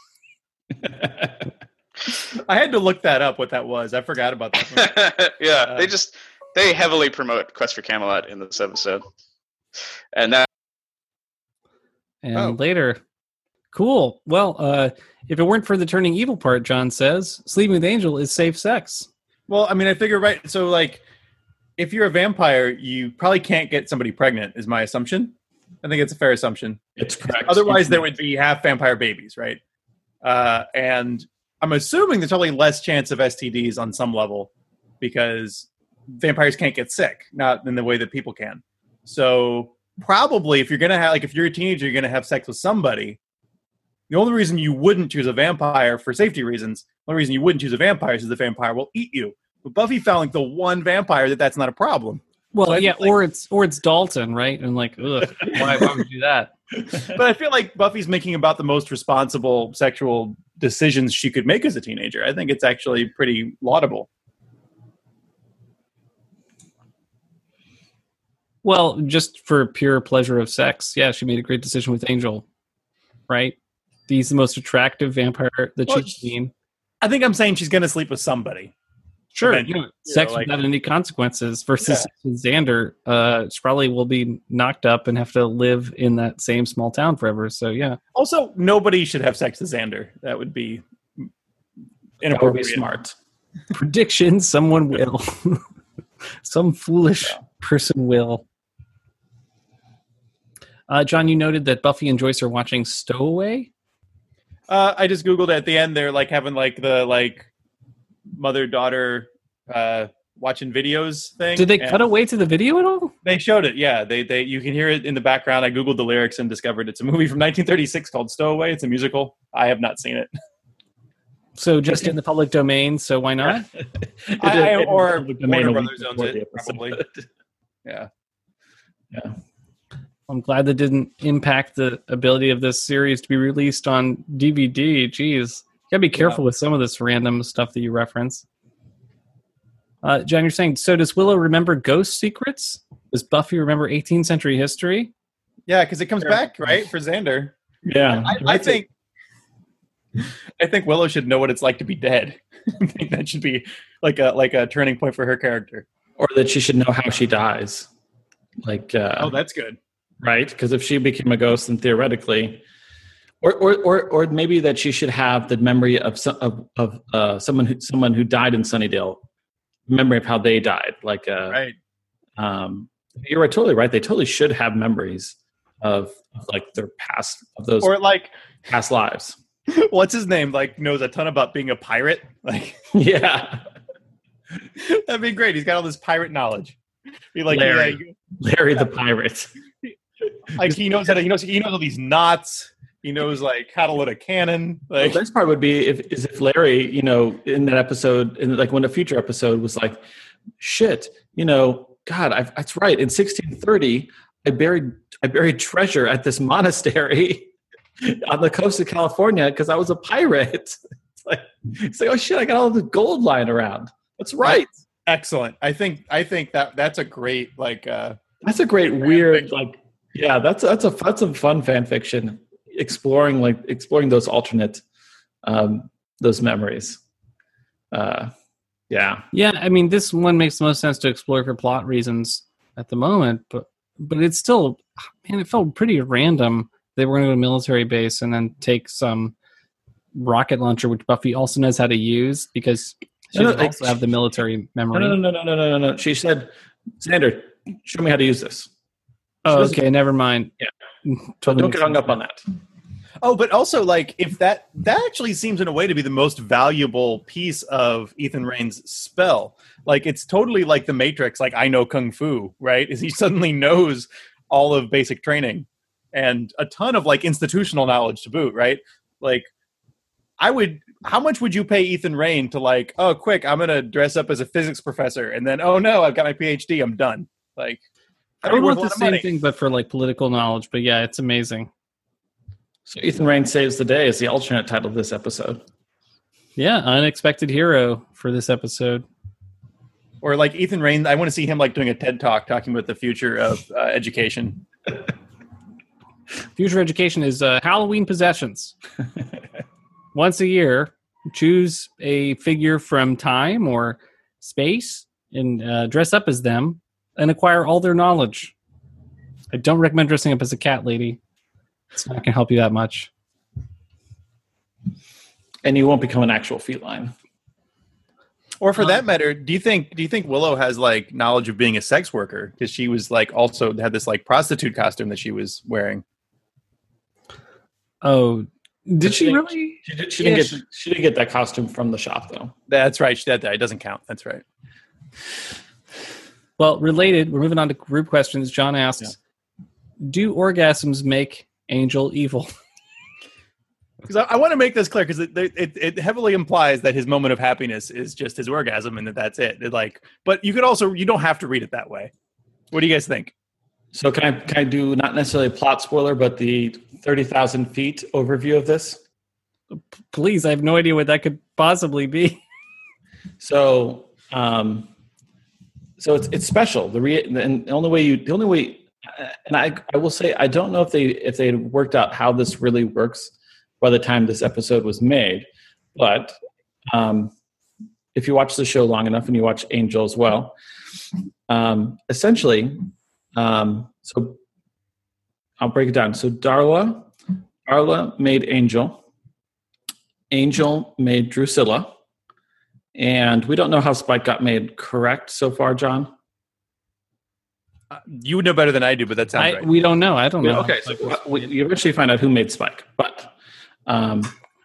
I had to look that up. What that was, I forgot about that. yeah, uh, they just they heavily promote Quest for Camelot in this episode, and that. And oh. later, cool. Well, uh, if it weren't for the turning evil part, John says sleeping with Angel is safe sex. Well, I mean, I figure right. So, like, if you're a vampire, you probably can't get somebody pregnant. Is my assumption. I think it's a fair assumption. It's correct. Otherwise, there would be half vampire babies, right? Uh, and I'm assuming there's probably less chance of S T Ds on some level because vampires can't get sick, not in the way that people can. So probably if you're going to have, like, if you're a teenager, you're going to have sex with somebody. The only reason you wouldn't choose a vampire for safety reasons, the only reason you wouldn't choose a vampire is the vampire will eat you. But Buffy found like the one vampire that that's not a problem. Well, so yeah, like, or it's or it's Dalton, right? And like, ugh, why, why would you do that? But I feel like Buffy's making about the most responsible sexual decisions she could make as a teenager. I think it's actually pretty laudable. Well, just for pure pleasure of sex, yeah, she made a great decision with Angel, right? He's the most attractive vampire that Well, she's seen. I think I'm saying she's going to sleep with somebody. Sure, Eventually, you know, sex you know, like- without any consequences versus Xander. Uh, she probably will be knocked up and have to live in that same small town forever. So, yeah. Also, nobody should have sex with Xander. That would be That would inappropriate. be smart. Prediction, someone will. Some foolish person will. Uh, John, you noted that Buffy and Joyce are watching Stowaway. Uh, I just Googled it at the end. They're like having like the like mother-daughter uh, watching videos thing. Did they and cut away to the video at all? They showed it. Yeah, they they you can hear it in the background. I Googled the lyrics and discovered it's a movie from nineteen thirty-six called Stowaway. It's a musical. I have not seen it. So just in the public domain, so why not? I, I, or Public domain Warner a week Brothers owns before it, the episode. probably. Yeah. Yeah. I'm glad that didn't impact the ability of this series to be released on D V D. Jeez. You gotta be careful with some of this random stuff that you reference. Uh, John, you're saying, so does Willow remember ghost secrets? Does Buffy remember eighteenth century history? Yeah, because it comes back, right, for Xander. Yeah. I, I think I think Willow should know what it's like to be dead. I think that should be like a like a turning point for her character. Or that she should know how she dies. Like, uh, Oh, that's good. right? Because if she became a ghost, then theoretically, or or or, or maybe that she should have the memory of some, of, of uh, someone who someone who died in Sunnydale, memory of how they died. Like, uh, Right. um, you're right, totally right. They totally should have memories of, of like their past of those Or like, past lives. what's his name? Like knows a ton about being a pirate. Like Yeah, that'd be great. He's got all this pirate knowledge. Be like, Larry. yeah, Larry the pirate. like he knows how to, he knows he knows all these knots. He knows like how to load a cannon. Like The best part would be if is if Larry, you know, in that episode, in like when a future episode was like, shit, you know, God, I, that's right. In sixteen thirty, I buried I buried treasure at this monastery on the coast of California because I was a pirate. It's like, it's like, oh shit, I got all the gold lying around. That's right. excellent. I think I think that that's a great like. uh That's a great weird like. Yeah, that's that's a that's some fun fan fiction exploring like exploring those alternate um, those memories. Uh, yeah, Yeah, I mean, this one makes the most sense to explore for plot reasons at the moment, but but it's still, man, it felt pretty random. They were going to go to a military base and then take some rocket launcher, which Buffy also knows how to use because she No, no, does also like- have the military memory. no, no, no, no, no, no, no, no. She said, "Xander, show me how to use this." Oh, She okay, never mind. Yeah. Totally Don't makes get hung sense. up on that. Oh, but also like if that that actually seems in a way to be the most valuable piece of Ethan Rayne's spell. Like it's totally like the Matrix. Like I know kung fu, right? Is he suddenly knows all of basic training and a ton of like institutional knowledge to boot, right? Like I would. How much would you pay Ethan Rayne to like? Oh, quick! I'm gonna dress up as a physics professor, and then oh no, I've got my PhD. I'm done. Like I don't worth want a the lot of same money. thing, but for like political knowledge. But yeah, it's amazing. So Ethan Rayne saves the day is the alternate title of this episode. Yeah, unexpected hero for this episode. Or like Ethan Rayne, I want to see him like doing a TED talk talking about the future of uh, education. Future education is uh, Halloween possessions. Once a year, choose a figure from time or space and uh, dress up as them and acquire all their knowledge. I don't recommend dressing up as a cat lady. It's not going to help you that much. And you won't become an actual feline. Or for Um, that matter, do you think do you think Willow has like knowledge of being a sex worker because she was like also had this like prostitute costume that she was wearing? Oh, did she She- really? She, did, she Yeah, didn't she- get she didn't get that costume from the shop though. That's right. She, that, that it doesn't count. That's right. Well, related, we're moving on to group questions. John asks, do orgasms make Angel evil? Because I, I want to make this clear because it, it it heavily implies that his moment of happiness is just his orgasm and that that's it. It like, but you could also you don't have to read it that way. What do you guys think? So can I can I do not necessarily a plot spoiler, but the thirty thousand feet overview of this? Please, I have no idea what that could possibly be. So, um, so it's it's special. The re- and the only way you the only way, and I I will say I don't know if they if they had worked out how this really works by the time this episode was made, but um, if you watch the show long enough and you watch Angel as well, um, essentially, um, so I'll break it down. So Darla, Darla made Angel. Angel made Drusilla. And we don't know how Spike got made, correct, so far, John? Uh, you would know better than I do, but that sounds I, right. We don't know. I don't know. Okay, so we, you eventually find out who made Spike. But um,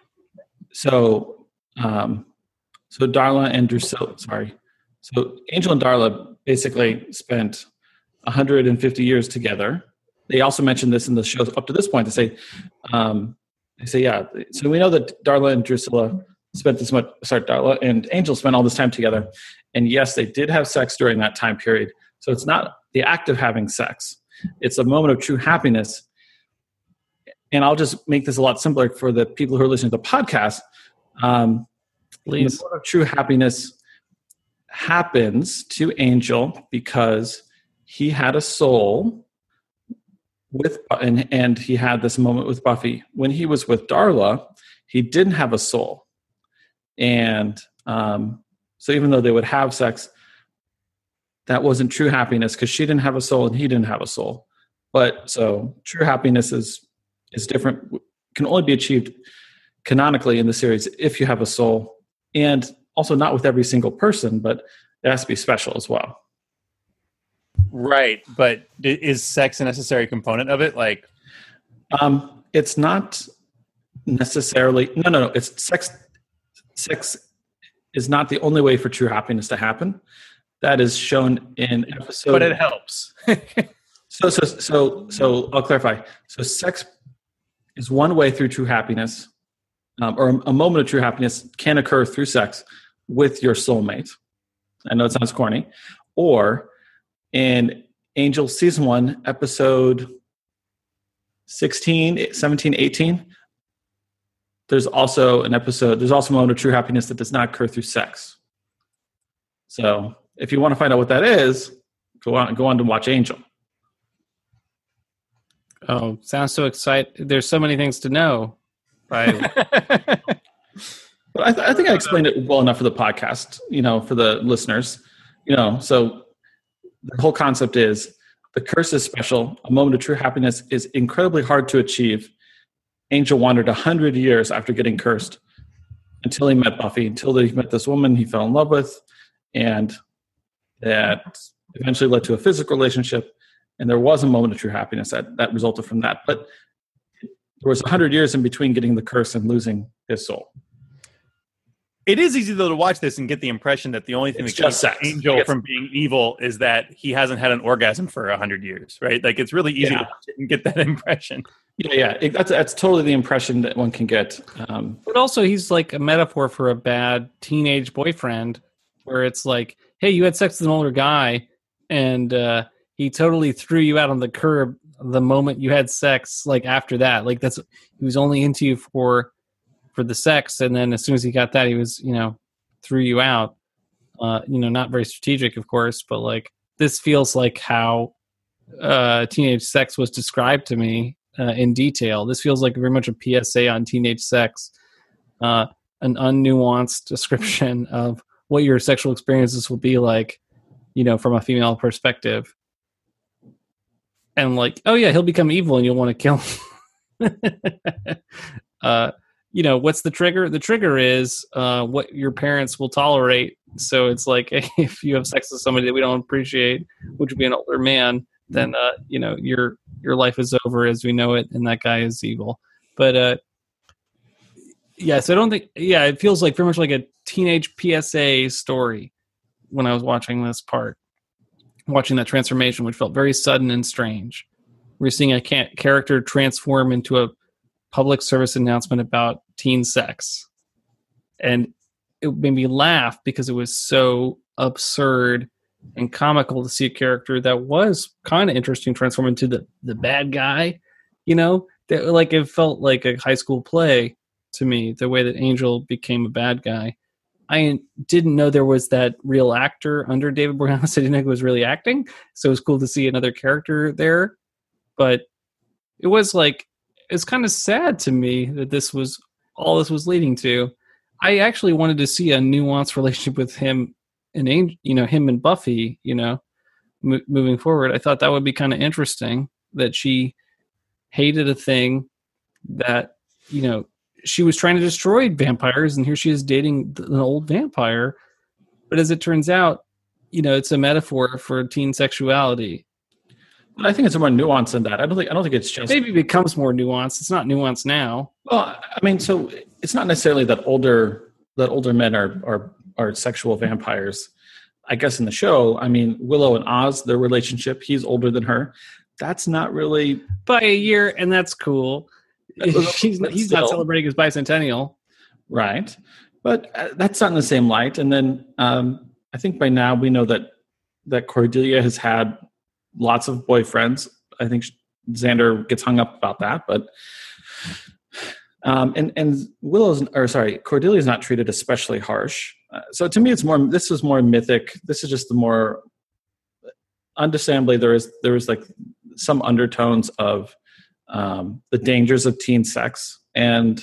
so um, so Darla and Drusilla, sorry. So Angel and Darla basically spent one hundred fifty years together. They also mentioned this in the show up to this point. They say, um, they say, yeah. So we know that Darla and Drusilla spent this much, sorry, Darla and Angel spent all this time together. And yes, they did have sex during that time period. So it's not the act of having sex. It's a moment of true happiness. And I'll just make this a lot simpler for the people who are listening to the podcast. Um, Please. The moment of true happiness happens to Angel because he had a soul with, and, and he had this moment with Buffy. When he was with Darla, he didn't have a soul. And um, so even though they would have sex, that wasn't true happiness because she didn't have a soul and he didn't have a soul. But so true happiness is is different, can only be achieved canonically in the series if you have a soul, and also not with every single person, but it has to be special as well. Right, but is sex a necessary component of it? Like, um, it's not necessarily. No, no, no. It's sex. Sex is not the only way for true happiness to happen. That is shown in episode. But it helps. so, so, so, so I'll clarify. So, sex is one way through true happiness, um, or a moment of true happiness can occur through sex with your soulmate. I know it sounds corny. Or in Angel season one, episode sixteen, seventeen, eighteen, there's also an episode, there's also a moment of true happiness that does not occur through sex. So if you want to find out what that is, go on, go on to watch Angel. Oh, sounds so exciting. There's so many things to know. Right. But I, th- I think I explained it well enough for the podcast, you know, for the listeners, you know, so the whole concept is the curse is special. A moment of true happiness is incredibly hard to achieve. Angel wandered a hundred years after getting cursed until he met Buffy, until he met this woman he fell in love with, and that eventually led to a physical relationship. And there was a moment of true happiness that, that resulted from that. But there was a hundred years in between getting the curse and losing his soul. It is easy, though, to watch this and get the impression that the only thing It's that just keeps sex. Angel Yes. from being evil is that he hasn't had an orgasm for a hundred years, right? Like, it's really easy Yeah. to watch it and get that impression. Yeah, yeah, it, that's that's totally the impression that one can get. Um, But also, he's like a metaphor for a bad teenage boyfriend, where it's like, hey, you had sex with an older guy, and uh, he totally threw you out on the curb the moment you had sex. Like after that, like that's he was only into you for for the sex, and then as soon as he got that, he was, you know, threw you out. Uh, you know, not very strategic, of course, but like this feels like how uh, teenage sex was described to me. Uh, in detail. This feels like very much a P S A on teenage sex, uh, an unnuanced description of what your sexual experiences will be like, you know, from a female perspective. And like, oh yeah, he'll become evil and you'll want to kill him. uh, you know, what's the trigger? The trigger is uh, what your parents will tolerate. So it's like, if you have sex with somebody that we don't appreciate, which would be an older man, then uh, you know, your your life is over as we know it, and that guy is evil. But uh, yeah, so I don't think. Yeah, it feels like very much like a teenage P S A story when I was watching this part, watching that transformation, which felt very sudden and strange. We're seeing a ca- character transform into a public service announcement about teen sex, and it made me laugh because it was so absurd and comical to see a character that was kind of interesting transform into the, the bad guy, you know, that, like it felt like a high school play, to me, the way that Angel became a bad guy. I didn't know there was that real actor under David Boreanaz. I didn't know he was really acting, so it was cool to see another character there. But it was like, it's kind of sad to me that this was all this was leading to. I actually wanted to see a nuanced relationship with him and Angel, you know, him and Buffy, you know, m- moving forward. I thought that would be kind of interesting, that she hated a thing that, you know, she was trying to destroy vampires, and here she is dating an old vampire. But as it turns out, you know, it's a metaphor for teen sexuality. But I think it's more nuanced than that. I don't think. I don't think it's just. Maybe it becomes more nuanced. It's not nuanced now. Well, I mean, so it's not necessarily that older that older men are are are sexual vampires. I guess in the show, I mean, Willow and Oz, their relationship, he's older than her. That's not really by a year, and that's cool. He's, he's still, not celebrating his bicentennial. Right. But uh, that's not in the same light. And then um, I think by now we know that that Cordelia has had lots of boyfriends. I think Xander gets hung up about that. But um, and, and Willow's, or sorry, Cordelia's not treated especially harsh. Uh, so to me, it's more, this is more mythic. This is just the more, understandably, there is, there is like some undertones of Um, the dangers of teen sex, and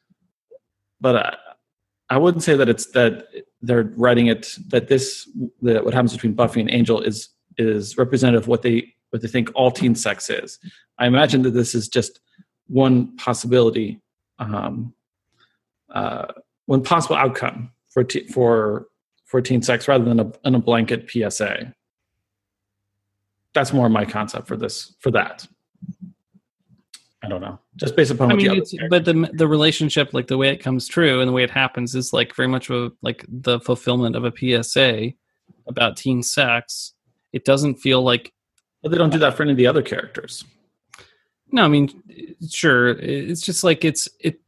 but I, I wouldn't say that it's that they're writing it that this that what happens between Buffy and Angel is is representative of what they what they think all teen sex is. I imagine that this is just one possibility, um, uh, one possible outcome for te- for for teen sex rather than a, than a blanket P S A. That's more my concept for this for that. I don't know. Just based upon I what mean, the it's, but the the relationship, like the way it comes true and the way it happens, is like very much of a, like the fulfillment of a P S A about teen sex. It doesn't feel like. But they don't do that for any of the other characters. No, I mean, sure. It's just like it's it.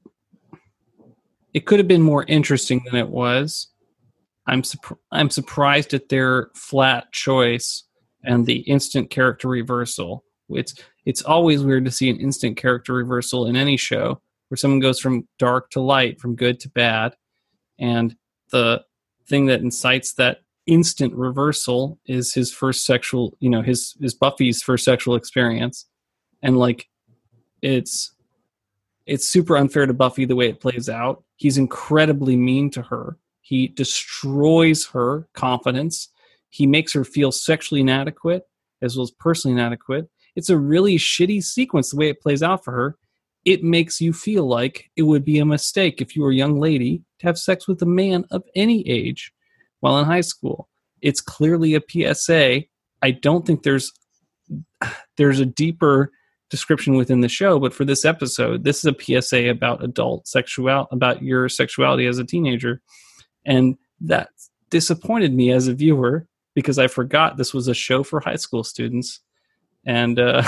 It could have been more interesting than it was. I'm surp- I'm surprised at their flat choice and the instant character reversal. It's it's always weird to see an instant character reversal in any show where someone goes from dark to light, from good to bad, and the thing that incites that instant reversal is his first sexual, you know, his his Buffy's first sexual experience, and like it's it's super unfair to Buffy the way it plays out. He's incredibly mean to her. He destroys her confidence. He makes her feel sexually inadequate as well as personally inadequate. It's a really shitty sequence the way it plays out for her. It makes you feel like it would be a mistake if you were a young lady to have sex with a man of any age while in high school. It's clearly a P S A. I don't think there's there's a deeper description within the show, but for this episode, this is a P S A about adult sexual, about your sexuality as a teenager. And that disappointed me as a viewer because I forgot this was a show for high school students. And uh,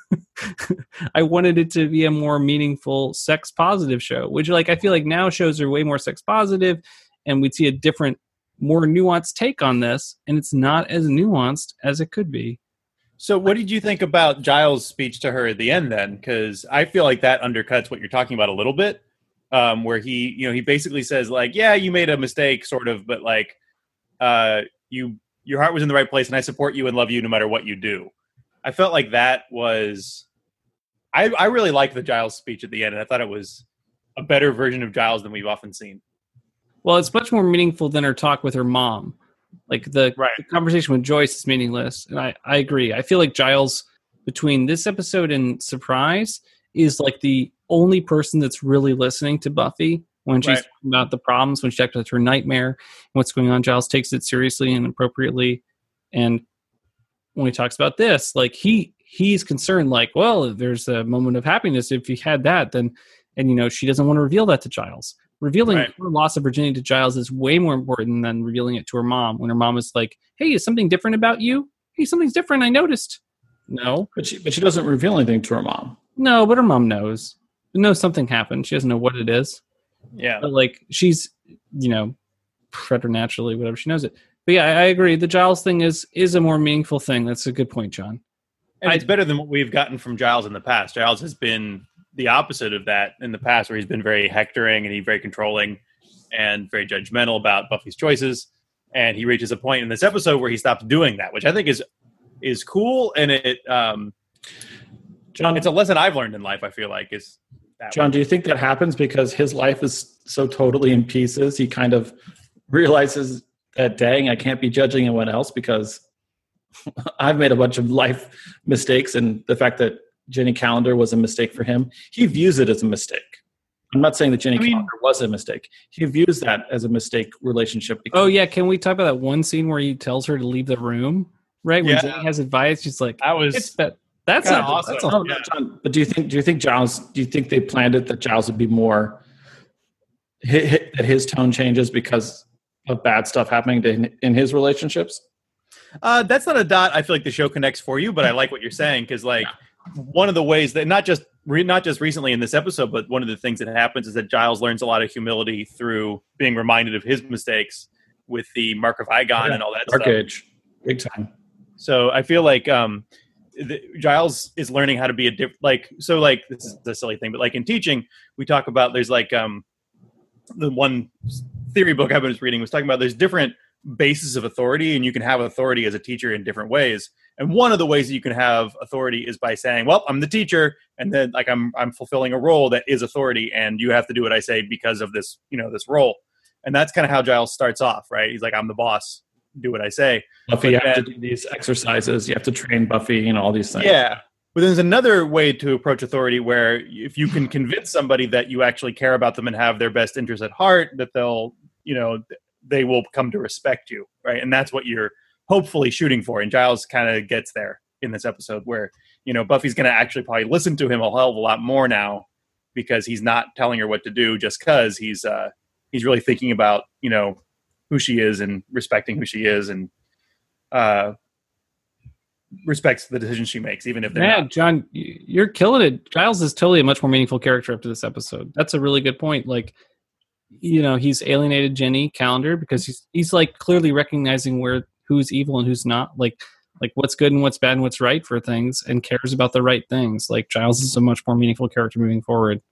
I wanted it to be a more meaningful sex positive show, which like I feel like now shows are way more sex positive and we'd see a different, more nuanced take on this. And it's not as nuanced as it could be. So what did you think about Giles' speech to her at the end then? Because I feel like that undercuts what you're talking about a little bit, um, where he, you know, he basically says like, yeah, you made a mistake sort of, but like uh, you, your heart was in the right place and I support you and love you no matter what you do. I felt like that was, I, I really liked the Giles speech at the end, and I thought it was a better version of Giles than we've often seen. Well, it's much more meaningful than her talk with her mom. Like the, right. the conversation with Joyce is meaningless, and I, I agree. I feel like Giles, between this episode and Surprise, is like the only person that's really listening to Buffy when she's right. talking about the problems, when she talks about her nightmare, and what's going on. Giles takes it seriously and appropriately, and when he talks about this, like he he's concerned, like, well, if there's a moment of happiness, if he had that, then, and you know, she doesn't want to reveal that to Giles. Revealing right. her loss of virginity to Giles is way more important than revealing it to her mom. When her mom is like, "Hey, is something different about you? Hey, something's different. I noticed." No, but she but she doesn't reveal anything to her mom. No, but her mom knows. She knows something happened. She doesn't know what it is. Yeah, but like she's, you know, preternaturally, whatever. She knows it. But yeah, I, I agree. The Giles thing is is a more meaningful thing. That's a good point, John. And I, it's better than what we've gotten from Giles in the past. Giles has been the opposite of that in the past, where he's been very hectoring and he's very controlling and very judgmental about Buffy's choices. And he reaches a point in this episode where he stops doing that, which I think is is cool. And it, um, John, it's a lesson I've learned in life. I feel like is that John. way. Do you think that happens because his life is so totally in pieces? He kind of realizes that, dang, I can't be judging anyone else because I've made a bunch of life mistakes, and the fact that Jenny Calendar was a mistake for him, he views it as a mistake. I'm not saying that Jenny I mean, Calendar was a mistake. He views that as a mistake relationship. Oh, yeah. Can we talk about that one scene where he tells her to leave the room? Right? When yeah. Jenny has advice, she's like, that was, it's that, that's not awesome. That's no, no, John, but do you think, do you think Giles, do you think they planned it that Giles would be more, hit, hit, that his tone changes because of bad stuff happening to, in his relationships? Uh, that's not a dot I feel like the show connects for you, but I like what you're saying because, like, yeah. one of the ways that not just re, not just recently in this episode, but one of the things that happens is that Giles learns a lot of humility through being reminded of his mistakes with the Mark of Igon yeah. and all that Dark stuff. Age, big time. So I feel like um, the, Giles is learning how to be a different, like, so like this is a silly thing, but like in teaching, we talk about there's like um, the one theory book I was reading was talking about there's different basis of authority, and you can have authority as a teacher in different ways. And one of the ways that you can have authority is by saying, well, I'm the teacher, and then like I'm I'm fulfilling a role that is authority, and you have to do what I say because of this, you know, this role. And that's kind of how Giles starts off, right? He's like, I'm the boss, do what I say. Buffy, but you have then, to do these exercises, you have to train Buffy, you know, all these things. Yeah. But there's another way to approach authority where if you can convince somebody that you actually care about them and have their best interests at heart, that they'll, you know, they will come to respect you, right? And that's what you're hopefully shooting for. And Giles kind of gets there in this episode where, you know, Buffy's going to actually probably listen to him a hell of a lot more now because he's not telling her what to do just because he's uh, he's really thinking about, you know, who she is and respecting who she is and uh, respects the decisions she makes, even if they're yeah, not. John, you're killing it. Giles is totally a much more meaningful character after this episode. That's a really good point. Like, you know, he's alienated Jenny Calendar because he's he's like clearly recognizing where who's evil and who's not, like like what's good and what's bad and what's right for things, and cares about the right things. Like Giles is a much more meaningful character moving forward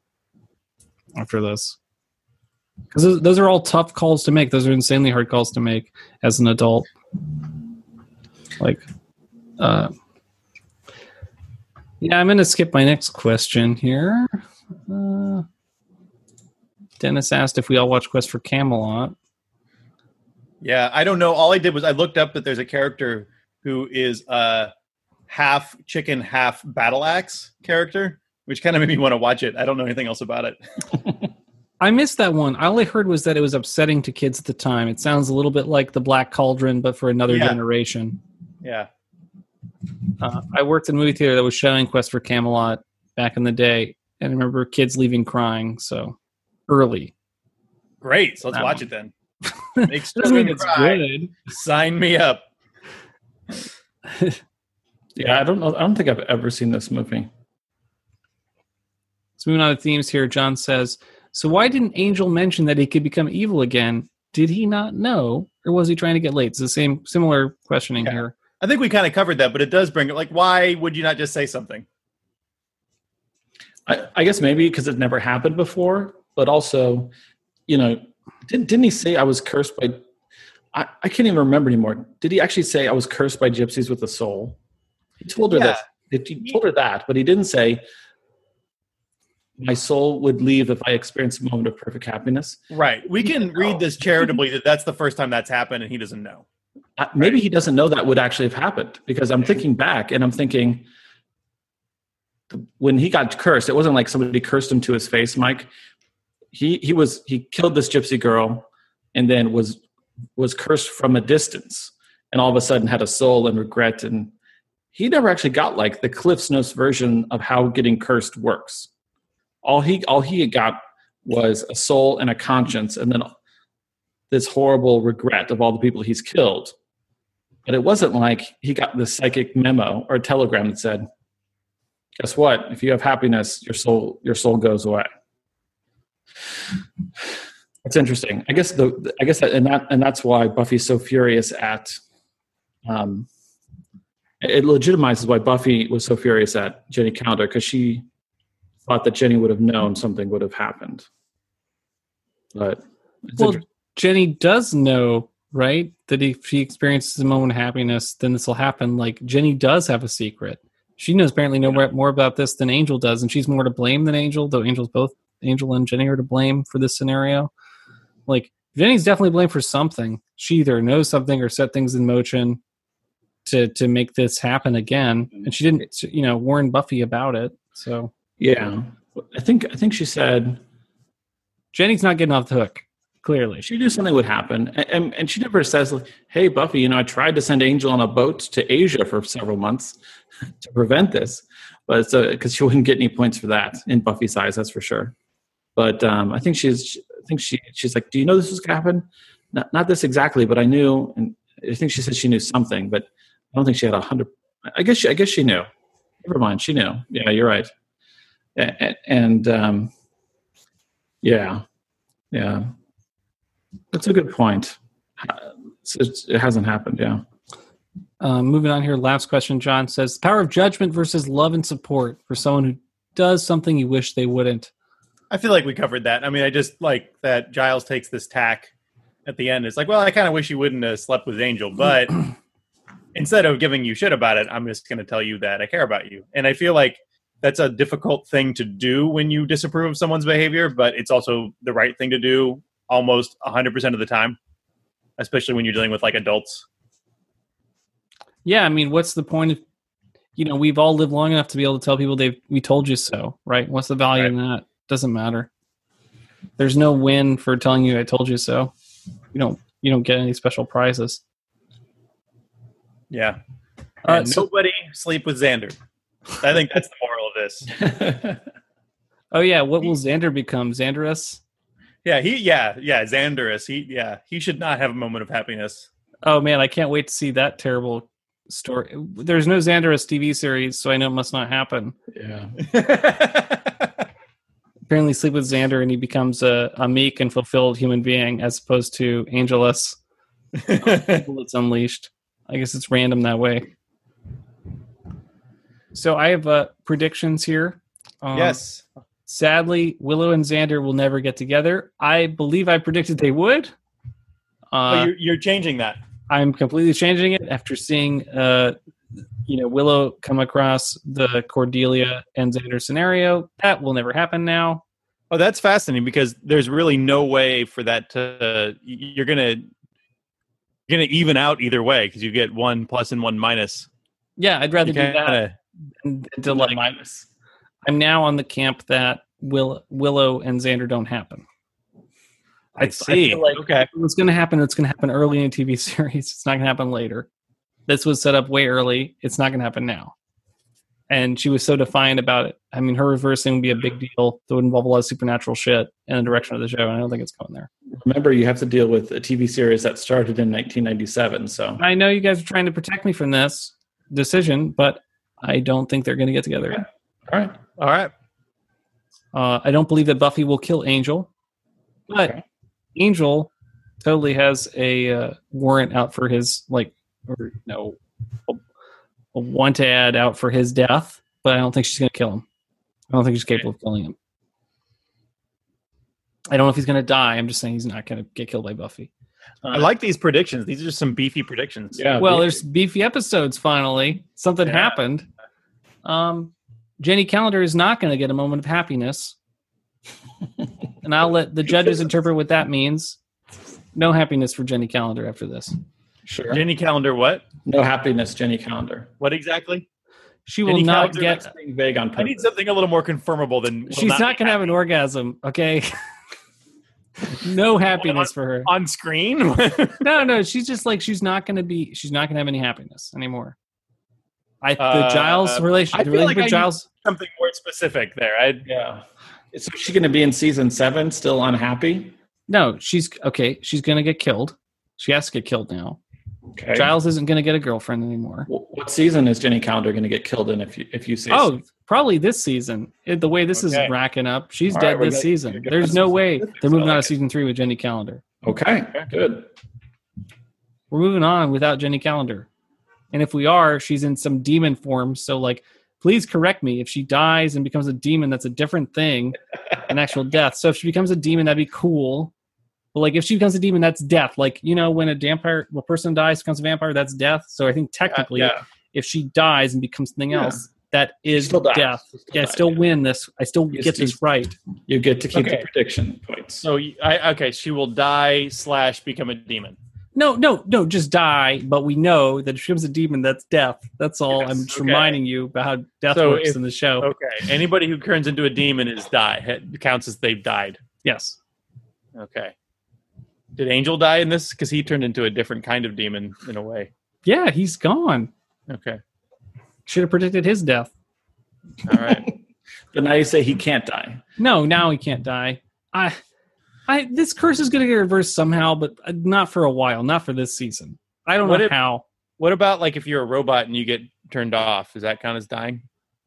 after this, because those, those are all tough calls to make. Those are insanely hard calls to make as an adult. Like, uh, yeah, I'm gonna skip my next question here. Uh, Dennis asked if we all watch Quest for Camelot. Yeah, I don't know. All I did was I looked up that there's a character who is a half chicken, half battle axe character, which kind of made me want to watch it. I don't know anything else about it. I missed that one. All I heard was that it was upsetting to kids at the time. It sounds a little bit like the Black Cauldron, but for another yeah. generation. Yeah. Uh, I worked in a movie theater that was showing Quest for Camelot back in the day, and I remember kids leaving crying, so... early. Great. So let's that watch one. It then. Makes doesn't mean it's cry. Good. Sign me up. Yeah, I don't know. I don't think I've ever seen this movie. So moving on to themes here, John says, so why didn't Angel mention that he could become evil again? Did he not know? Or was he trying to get late? It's the same similar questioning yeah. here. I think we kind of covered that, but it does bring it like, why would you not just say something? I, I guess maybe because it never happened before. But also, you know, didn't, didn't he say I was cursed by... I, I can't even remember anymore. Did he actually say I was cursed by gypsies with a soul? He told her yeah. that. He told her that, but he didn't say my soul would leave if I experienced a moment of perfect happiness. Right. We can read this charitably that that's the first time that's happened and he doesn't know. Uh, maybe right. he doesn't know that would actually have happened because I'm thinking back and I'm thinking... when he got cursed, it wasn't like somebody cursed him to his face, Mike. He he was he killed this gypsy girl and then was was cursed from a distance and all of a sudden had a soul and regret, and he never actually got like the Cliff's Notes version of how getting cursed works. All he all he got was a soul and a conscience and then this horrible regret of all the people he's killed. But it wasn't like he got this psychic memo or a telegram that said, guess what? If you have happiness, your soul your soul goes away. It's interesting. I guess the I guess that, and that and that's why Buffy's so furious at. Um, it legitimizes why Buffy was so furious at Jenny Calendar because she thought that Jenny would have known something would have happened. But it's well, Jenny does know, right, that if she experiences a moment of happiness, then this will happen. Like, Jenny does have a secret. She knows apparently know yeah. more about this than Angel does, and she's more to blame than Angel, though Angel's both Angel and Jenny are to blame for this scenario. Like, Jenny's definitely blamed for something. She either knows something or set things in motion to to make this happen again, and she didn't, you know, warn Buffy about it. So yeah, I think I think she said Jenny's not getting off the hook. Clearly, she knew something would happen, and, and and she never says, "Hey, Buffy, you know, I tried to send Angel on a boat to Asia for several months to prevent this," but it's because she wouldn't get any points for that in Buffy's eyes, that's for sure. But um, I think she's, I think she, she's like, "Do you know this was going to happen? Not, not this exactly, but I knew." And I think she said she knew something, but I don't think she had a hundred. I guess she, I guess she knew. Never mind, she knew. Yeah, you're right. And, and um, yeah, yeah. That's a good point. It's, it hasn't happened, yeah. Um, moving on here, last question, John says, power of judgment versus love and support for someone who does something you wish they wouldn't. I feel like we covered that. I mean, I just like that Giles takes this tack at the end. It's like, well, I kind of wish you wouldn't have slept with Angel, but instead of giving you shit about it, I'm just going to tell you that I care about you. And I feel like that's a difficult thing to do when you disapprove of someone's behavior, but it's also the right thing to do almost one hundred percent of the time, especially when you're dealing with like adults. Yeah, I mean, what's the point of, you know, we've all lived long enough to be able to tell people they we told you so, right? What's the value right. in that? Doesn't matter. There's no win for telling you I told you so. You don't you don't get any special prizes. Yeah. Uh, and so, nobody sleep with Xander. I think that's the moral of this. Oh yeah, what will Xander become? Xanderus? Yeah, he yeah, yeah, Xanderus. He yeah, he should not have a moment of happiness. Oh man, I can't wait to see that terrible story. There's no Xanderus T V series, so I know it must not happen. Yeah. Apparently sleep with Xander and he becomes a, a meek and fulfilled human being as opposed to Angelus. It's unleashed. I guess it's random that way. So I have uh, predictions here. Um, yes. Sadly, Willow and Xander will never get together. I believe I predicted they would. Uh, oh, you're, you're changing that. I'm completely changing it after seeing, uh, you know, Willow come across the Cordelia and Xander scenario. That will never happen now. Oh, that's fascinating because there's really no way for that to. Uh, you're gonna you're gonna even out either way because you get one plus and one minus. Yeah, I'd rather you do that than to like minus. I'm now on the camp that Will, Willow and Xander don't happen. I, I see. I feel like okay. If it's going to happen, it's going to happen early in a T V series. It's not going to happen later. This was set up way early. It's not going to happen now. And she was so defiant about it. I mean, her reversing would be a big deal. That would involve a lot of supernatural shit in the direction of the show. And I don't think it's going there. Remember, you have to deal with a T V series that started in nineteen ninety-seven. So I know you guys are trying to protect me from this decision, but I don't think they're going to get together. All right. All right. Uh, I don't believe that Buffy will kill Angel, but okay. Angel totally has a uh, warrant out for his, like, or no, a, a want ad out for his death, but I don't think she's going to kill him. I don't think she's capable of killing him. I don't know if he's going to die. I'm just saying he's not going to get killed by Buffy. Uh, I like these predictions. These are just some beefy predictions. Yeah. Well, beefy. There's beefy episodes finally. Something yeah. happened. Um, Jenny Calendar is not going to get a moment of happiness. And I'll let the judges interpret what that means. No happiness for Jenny Calendar after this. Sure. Jenny Calendar what? No happiness, Jenny Calendar. What exactly? She will Jenny not Calendar get... Being vague on purpose. I need something a little more confirmable than... She's not, not going to have an orgasm, okay? No happiness on, for her. On screen? no, no. She's just like, she's not going to be... She's not going to have any happiness anymore. I, the uh, Giles relationship, the relationship like with Giles, something more specific there. I yeah. Is she going to be in season seven still unhappy? No, she's okay. She's going to get killed. She has to get killed now. Okay. Giles isn't going to get a girlfriend anymore. What season is Jenny Calendar going to get killed in? If you if you say oh, so? Probably this season. It, the way this okay. is racking up, she's All dead right, this gonna, season. There's no way they're moving on to season three with Jenny Calendar. Okay, good. We're moving on without Jenny Calendar. And if we are, she's in some demon form. So, like, please correct me. If she dies and becomes a demon, that's a different thing, an actual death. So if she becomes a demon, that'd be cool. But like if she becomes a demon, that's death. Like, you know, when a vampire, a person dies, becomes a vampire, that's death. So I think technically, yeah. if she dies and becomes something Yeah. else, that is Still dies. death. Still Yeah, I dies, still yeah. win this. I still You get still- this right. You get to keep Okay. the prediction points. So y- I okay, she will die slash become a demon. No, no, no, just die. But we know that if she becomes a demon, that's death. That's all. Yes, I'm just okay. reminding you about how death So works if- in the show. Okay, anybody who turns into a demon is die. It counts as they've died. Yes. Okay. Did Angel die in this? Because he turned into a different kind of demon in a way. Yeah, he's gone. Okay. Should have predicted his death. All right. But now you say he can't die. No, now he can't die. I, I. This curse is going to get reversed somehow, but not for a while. Not for this season. I don't What know if- how. What about like if you're a robot and you get turned off? Does that count as dying?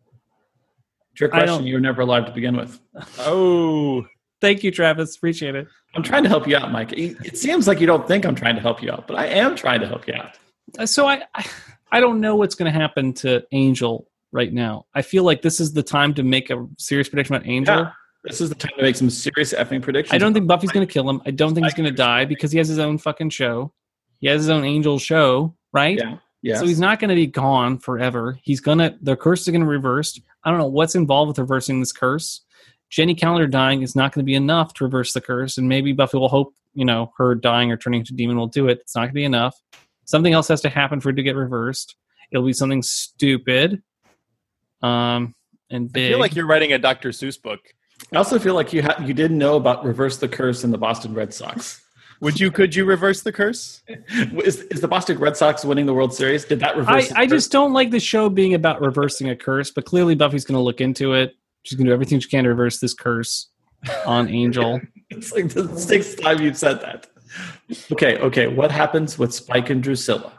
Trick I question. don't- You were never alive to begin with. Oh. Thank you, Travis. Appreciate it. I'm trying to help you out, Mike. It it seems like you don't think I'm trying to help you out, but I am trying to help you out. Uh, So I, I, I don't know what's going to happen to Angel right now. I feel like this is the time to make a serious prediction about Angel. Yeah. This is the time to make some serious effing predictions. I don't think Buffy's going to kill him. I don't think he's going to die because he has his own fucking show. He has his own Angel show, right? Yeah. Yeah. So he's not going to be gone forever. He's going to, the curse is going to reverse. I don't know what's involved with reversing this curse. Jenny Calendar dying is not going to be enough to reverse the curse. And maybe Buffy will hope, you know, her dying or turning into a demon will do it. It's not going to be enough. Something else has to happen for it to get reversed. It'll be something stupid. Um, and I big. feel like you're writing a Doctor Seuss book. I also feel like you ha- you didn't know about reverse the curse in the Boston Red Sox. Would you? Could you reverse the curse? Is, is the Boston Red Sox winning the World Series? Did that I, reverse? the I curse? just don't like the show being about reversing a curse, but clearly Buffy's going to look into it. She's going to do everything she can to reverse this curse on Angel. It's like the sixth time you've said that. Okay, okay. What happens with Spike and Drusilla?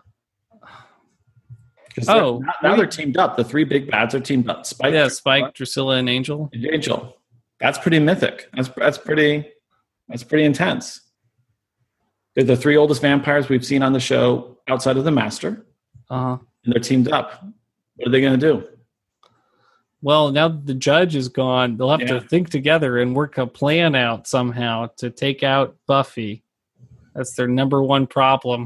'Cause Oh, they're- now, now they're teamed up. The three big bads are teamed up. Spike, Yeah, Drusilla, Spike, Drusilla, and Angel. and Angel. That's pretty mythic. That's that's pretty. That's pretty intense. They're the three oldest vampires we've seen on the show outside of the Master, Uh-huh. and they're teamed up. What are they going to do? Well, now that the judge is gone, they'll have Yeah. to think together and work a plan out somehow to take out Buffy. That's their number one problem.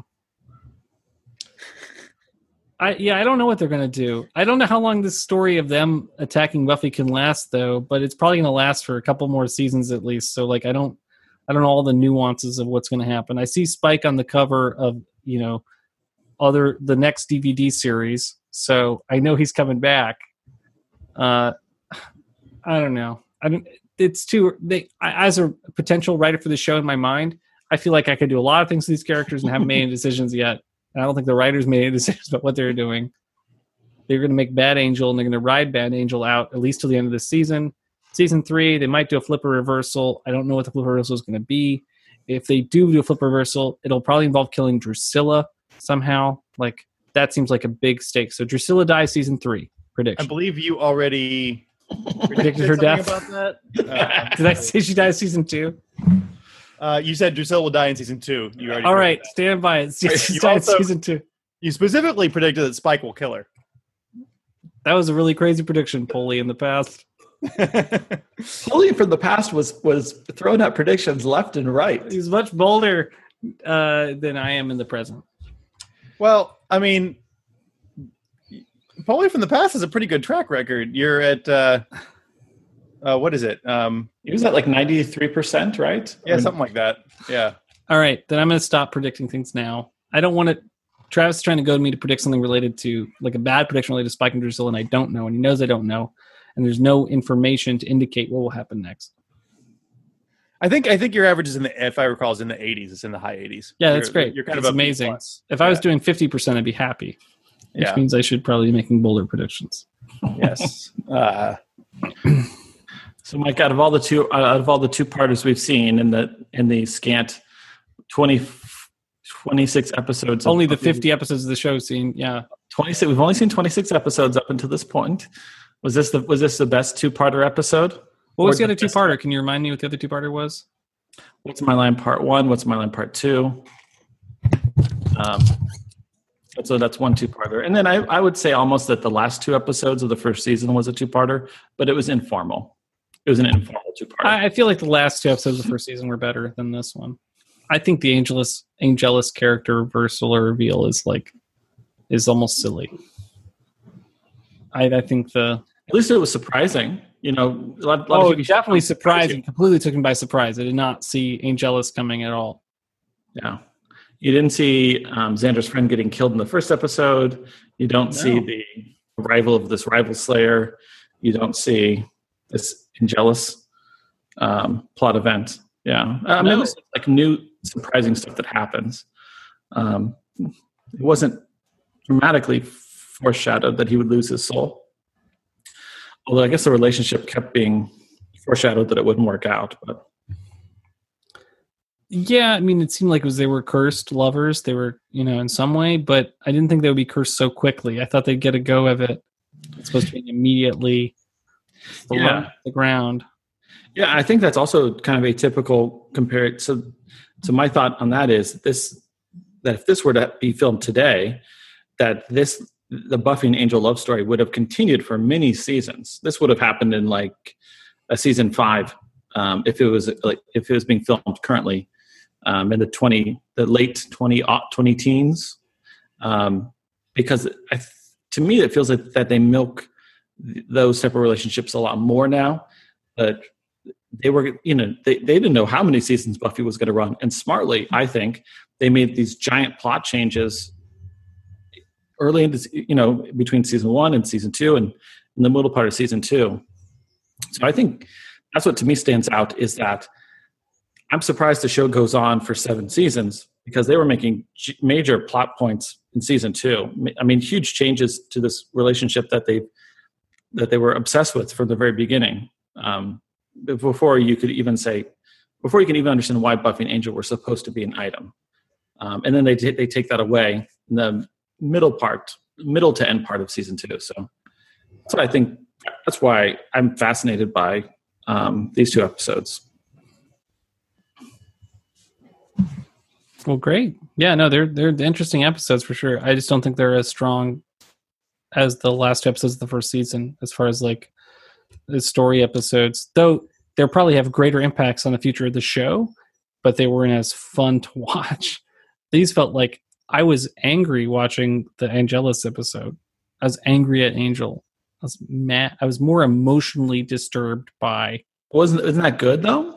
I yeah, I don't know what they're going to do. I don't know how long this story of them attacking Buffy can last, though. But it's probably going to last for a couple more seasons at least. So, like, I don't, I don't know all the nuances of what's going to happen. I see Spike on the cover of, you know, other the next D V D series, so I know he's coming back. Uh, I don't know. I don't. It's too. They I, as a potential writer for the show in my mind, I feel like I could do a lot of things to these characters and haven't made any decisions yet. And I don't think the writers made any decisions about what they're doing. They're going to make Bad Angel and they're going to ride Bad Angel out at least till the end of the season. Season three, they might do a flipper reversal. I don't know what the flipper reversal is going to be. If they do do a flipper reversal, it'll probably involve killing Drusilla somehow. Like that seems like a big stake. So Drusilla dies season three. I Prediction. believe you already Predicted her something death. about that. Uh, Did I say she dies season two? uh, you said Drusilla will die in season two. You already All predicted right, that. stand by it. She You dies also- season two. You specifically predicted that Spike will kill her. That was a really crazy prediction, Polly, in the past. Polly from the past was was throwing out predictions left and right. He's much bolder uh, than I am in the present. Well, I mean, Polly from the past has a pretty good track record. You're at uh, uh, what is it? Um, He was at like ninety-three percent, right? yeah, Or- something like that. Yeah. All right, then I'm going to stop predicting things now. I don't want to. Travis is trying to go to me to predict something related to, like a bad prediction related to Spike and Drusilla, and I don't know, and he knows I don't know, and there's no information to indicate what will happen next. I think I think your average is in the, if I recall, is in the eighties. It's in the high eighties. Yeah, that's You're- great. You're kind That's of a B amazing. plus. If I was Yeah. doing fifty percent, I'd be happy, which Yeah. means I should probably be making bolder predictions. Yes. Uh, So, Mike, out of all the two, uh, out of all the two parters we've seen in the in the scant twenty, twenty-six episodes, of Only the Buffy- fifty episodes of the show seen, yeah. twenty-six. We've only seen twenty-six episodes up until this point. Was this the was this the best two-parter episode? What was Or the other best- two-parter? Can you remind me what the other two-parter was? What's My Line Part One? What's My Line Part Two? Um, So that's one two-parter. And then I, I would say almost that the last two episodes of the first season was a two-parter, but it was informal. It was an informal two-parter. I, I feel like the last two episodes of the first season were better than this one. I think the Angelus Angelus character reversal or reveal is like is almost silly. I, I think the at least it was surprising. You know, a lot, a lot oh, of people definitely surprising. Completely took him by surprise. I did not see Angelus coming at all. Yeah. You didn't see um, Xander's friend getting killed in the first episode. You don't no. see the arrival of this rival slayer. You don't see this Angelus um, plot event. Yeah. I mean, no. It's like new, surprising stuff that happens. Um, it wasn't dramatically foreshadowed that he would lose his soul. Although I guess the relationship kept being foreshadowed that it wouldn't work out, but. Yeah, I mean, it seemed like it was they were cursed lovers. They were, you know, in some way, but I didn't think they would be cursed so quickly. I thought they'd get a go of it. It's supposed to be immediately yeah. the ground. Yeah, I think that's also kind of atypical compared. So, so my thought on that is this: that if this were to be filmed today, that this the Buffy and Angel love story would have continued for many seasons. This would have happened in like a season five um, if it was like if it was being filmed currently. Um, in the twenty, the late twenty, twenty teens, um, because I, to me it feels like that they milk those type of relationships a lot more now. But they were, you know, they, they didn't know how many seasons Buffy was going to run, and smartly, I think, they made these giant plot changes early into, you know, between season one and season two, and in the middle part of season two. So I think that's what to me stands out is that. I'm surprised the show goes on for seven seasons because they were making g- major plot points in season two. I mean, huge changes to this relationship that they that they were obsessed with from the very beginning. Um, before you could even say, before you can even understand why Buffy and Angel were supposed to be an item, um, and then they t- they take that away in the middle part, middle to end part of season two. So that's what I think. That's why I'm fascinated by um, these two episodes. Well, great. Yeah, no, they're they're interesting episodes for sure. I just don't think they're as strong as the last two episodes of the first season as far as like the story episodes. Though they'll probably have greater impacts on the future of the show, but they weren't as fun to watch. These felt like I was angry watching the Angelus episode. I was angry at Angel. I was mad. I was more emotionally disturbed by. Wasn't isn't that good though?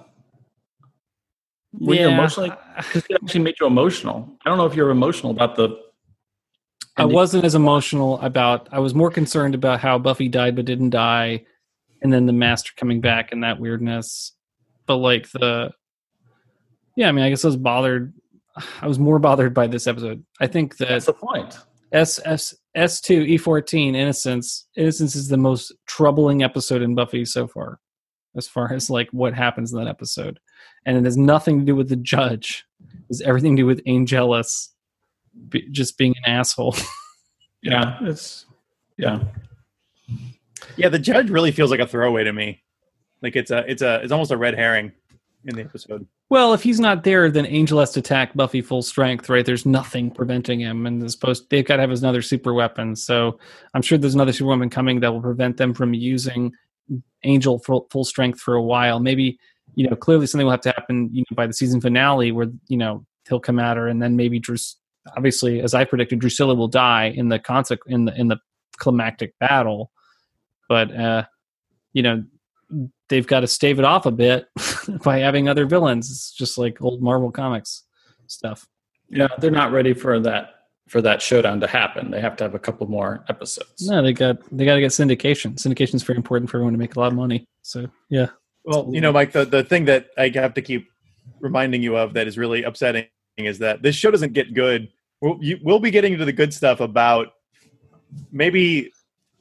Were yeah. you emotionally? Because it actually made you emotional. I don't know if you're emotional about the. I wasn't as emotional about. I was more concerned about how Buffy died but didn't die, and then the Master coming back and that weirdness. But like the, yeah, I mean, I guess I was bothered. I was more bothered by this episode. I think that that's the point. S S S two E fourteen Innocence. Innocence is the most troubling episode in Buffy so far, as far as like what happens in that episode. And it has nothing to do with the judge. It has everything to do with Angelus be, just being an asshole. yeah, it's yeah, yeah. The judge really feels like a throwaway to me. Like it's a, it's a, it's almost a red herring in the episode. Well, if he's not there, then Angel has to attack Buffy full strength, right? There's nothing preventing him, and they're supposed they've got to have another super weapon. So I'm sure there's another super weapon coming that will prevent them from using Angel full, full strength for a while. Maybe. You know, clearly something will have to happen, you know, by the season finale where, you know, he'll come at her and then maybe Drus- obviously, as I predicted, Drusilla will die in the consequ- in the in the climactic battle. But uh, you know, they've got to stave it off a bit by having other villains. It's just like old Marvel Comics stuff. Yeah, they're not ready for that for that showdown to happen. They have to have a couple more episodes. No, they got they got to get syndication. Syndication is very important for everyone to make a lot of money. So yeah. Well, you know, Mike, the, the thing that I have to keep reminding you of that is really upsetting is that this show doesn't get good. We'll, you, we'll be getting into the good stuff about maybe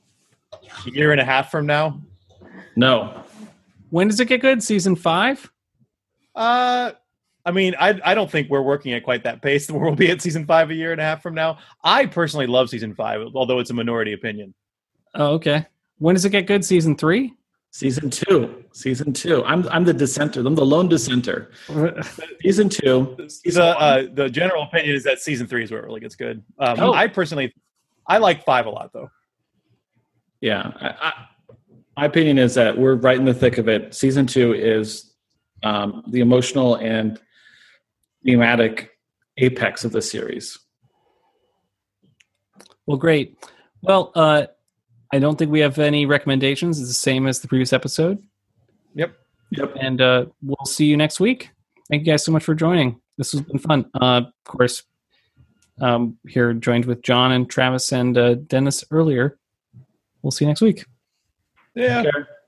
a year and a half from now. No. When does it get good? Season five? Uh, I mean, I I don't think we're working at quite that pace where we'll be at season five a year and a half from now. I personally love season five, although it's a minority opinion. Oh, okay. When does it get good? Season three? Season two. Season two. I'm I'm the dissenter. I'm the lone dissenter. Season two. Season the uh, the general opinion is that season three is where it really gets good. Um, oh. I personally, I like five a lot though. Yeah, I, I, my opinion is that we're right in the thick of it. Season two is um, the emotional and thematic apex of the series. Well, great. Well, uh, I don't think we have any recommendations. It's the same as the previous episode. Yep. Yep. And uh, we'll see you next week. Thank you guys so much for joining. This has been fun. Uh, of course, um, here joined with John and Travis and uh, Dennis earlier. We'll see you next week. Yeah. Okay.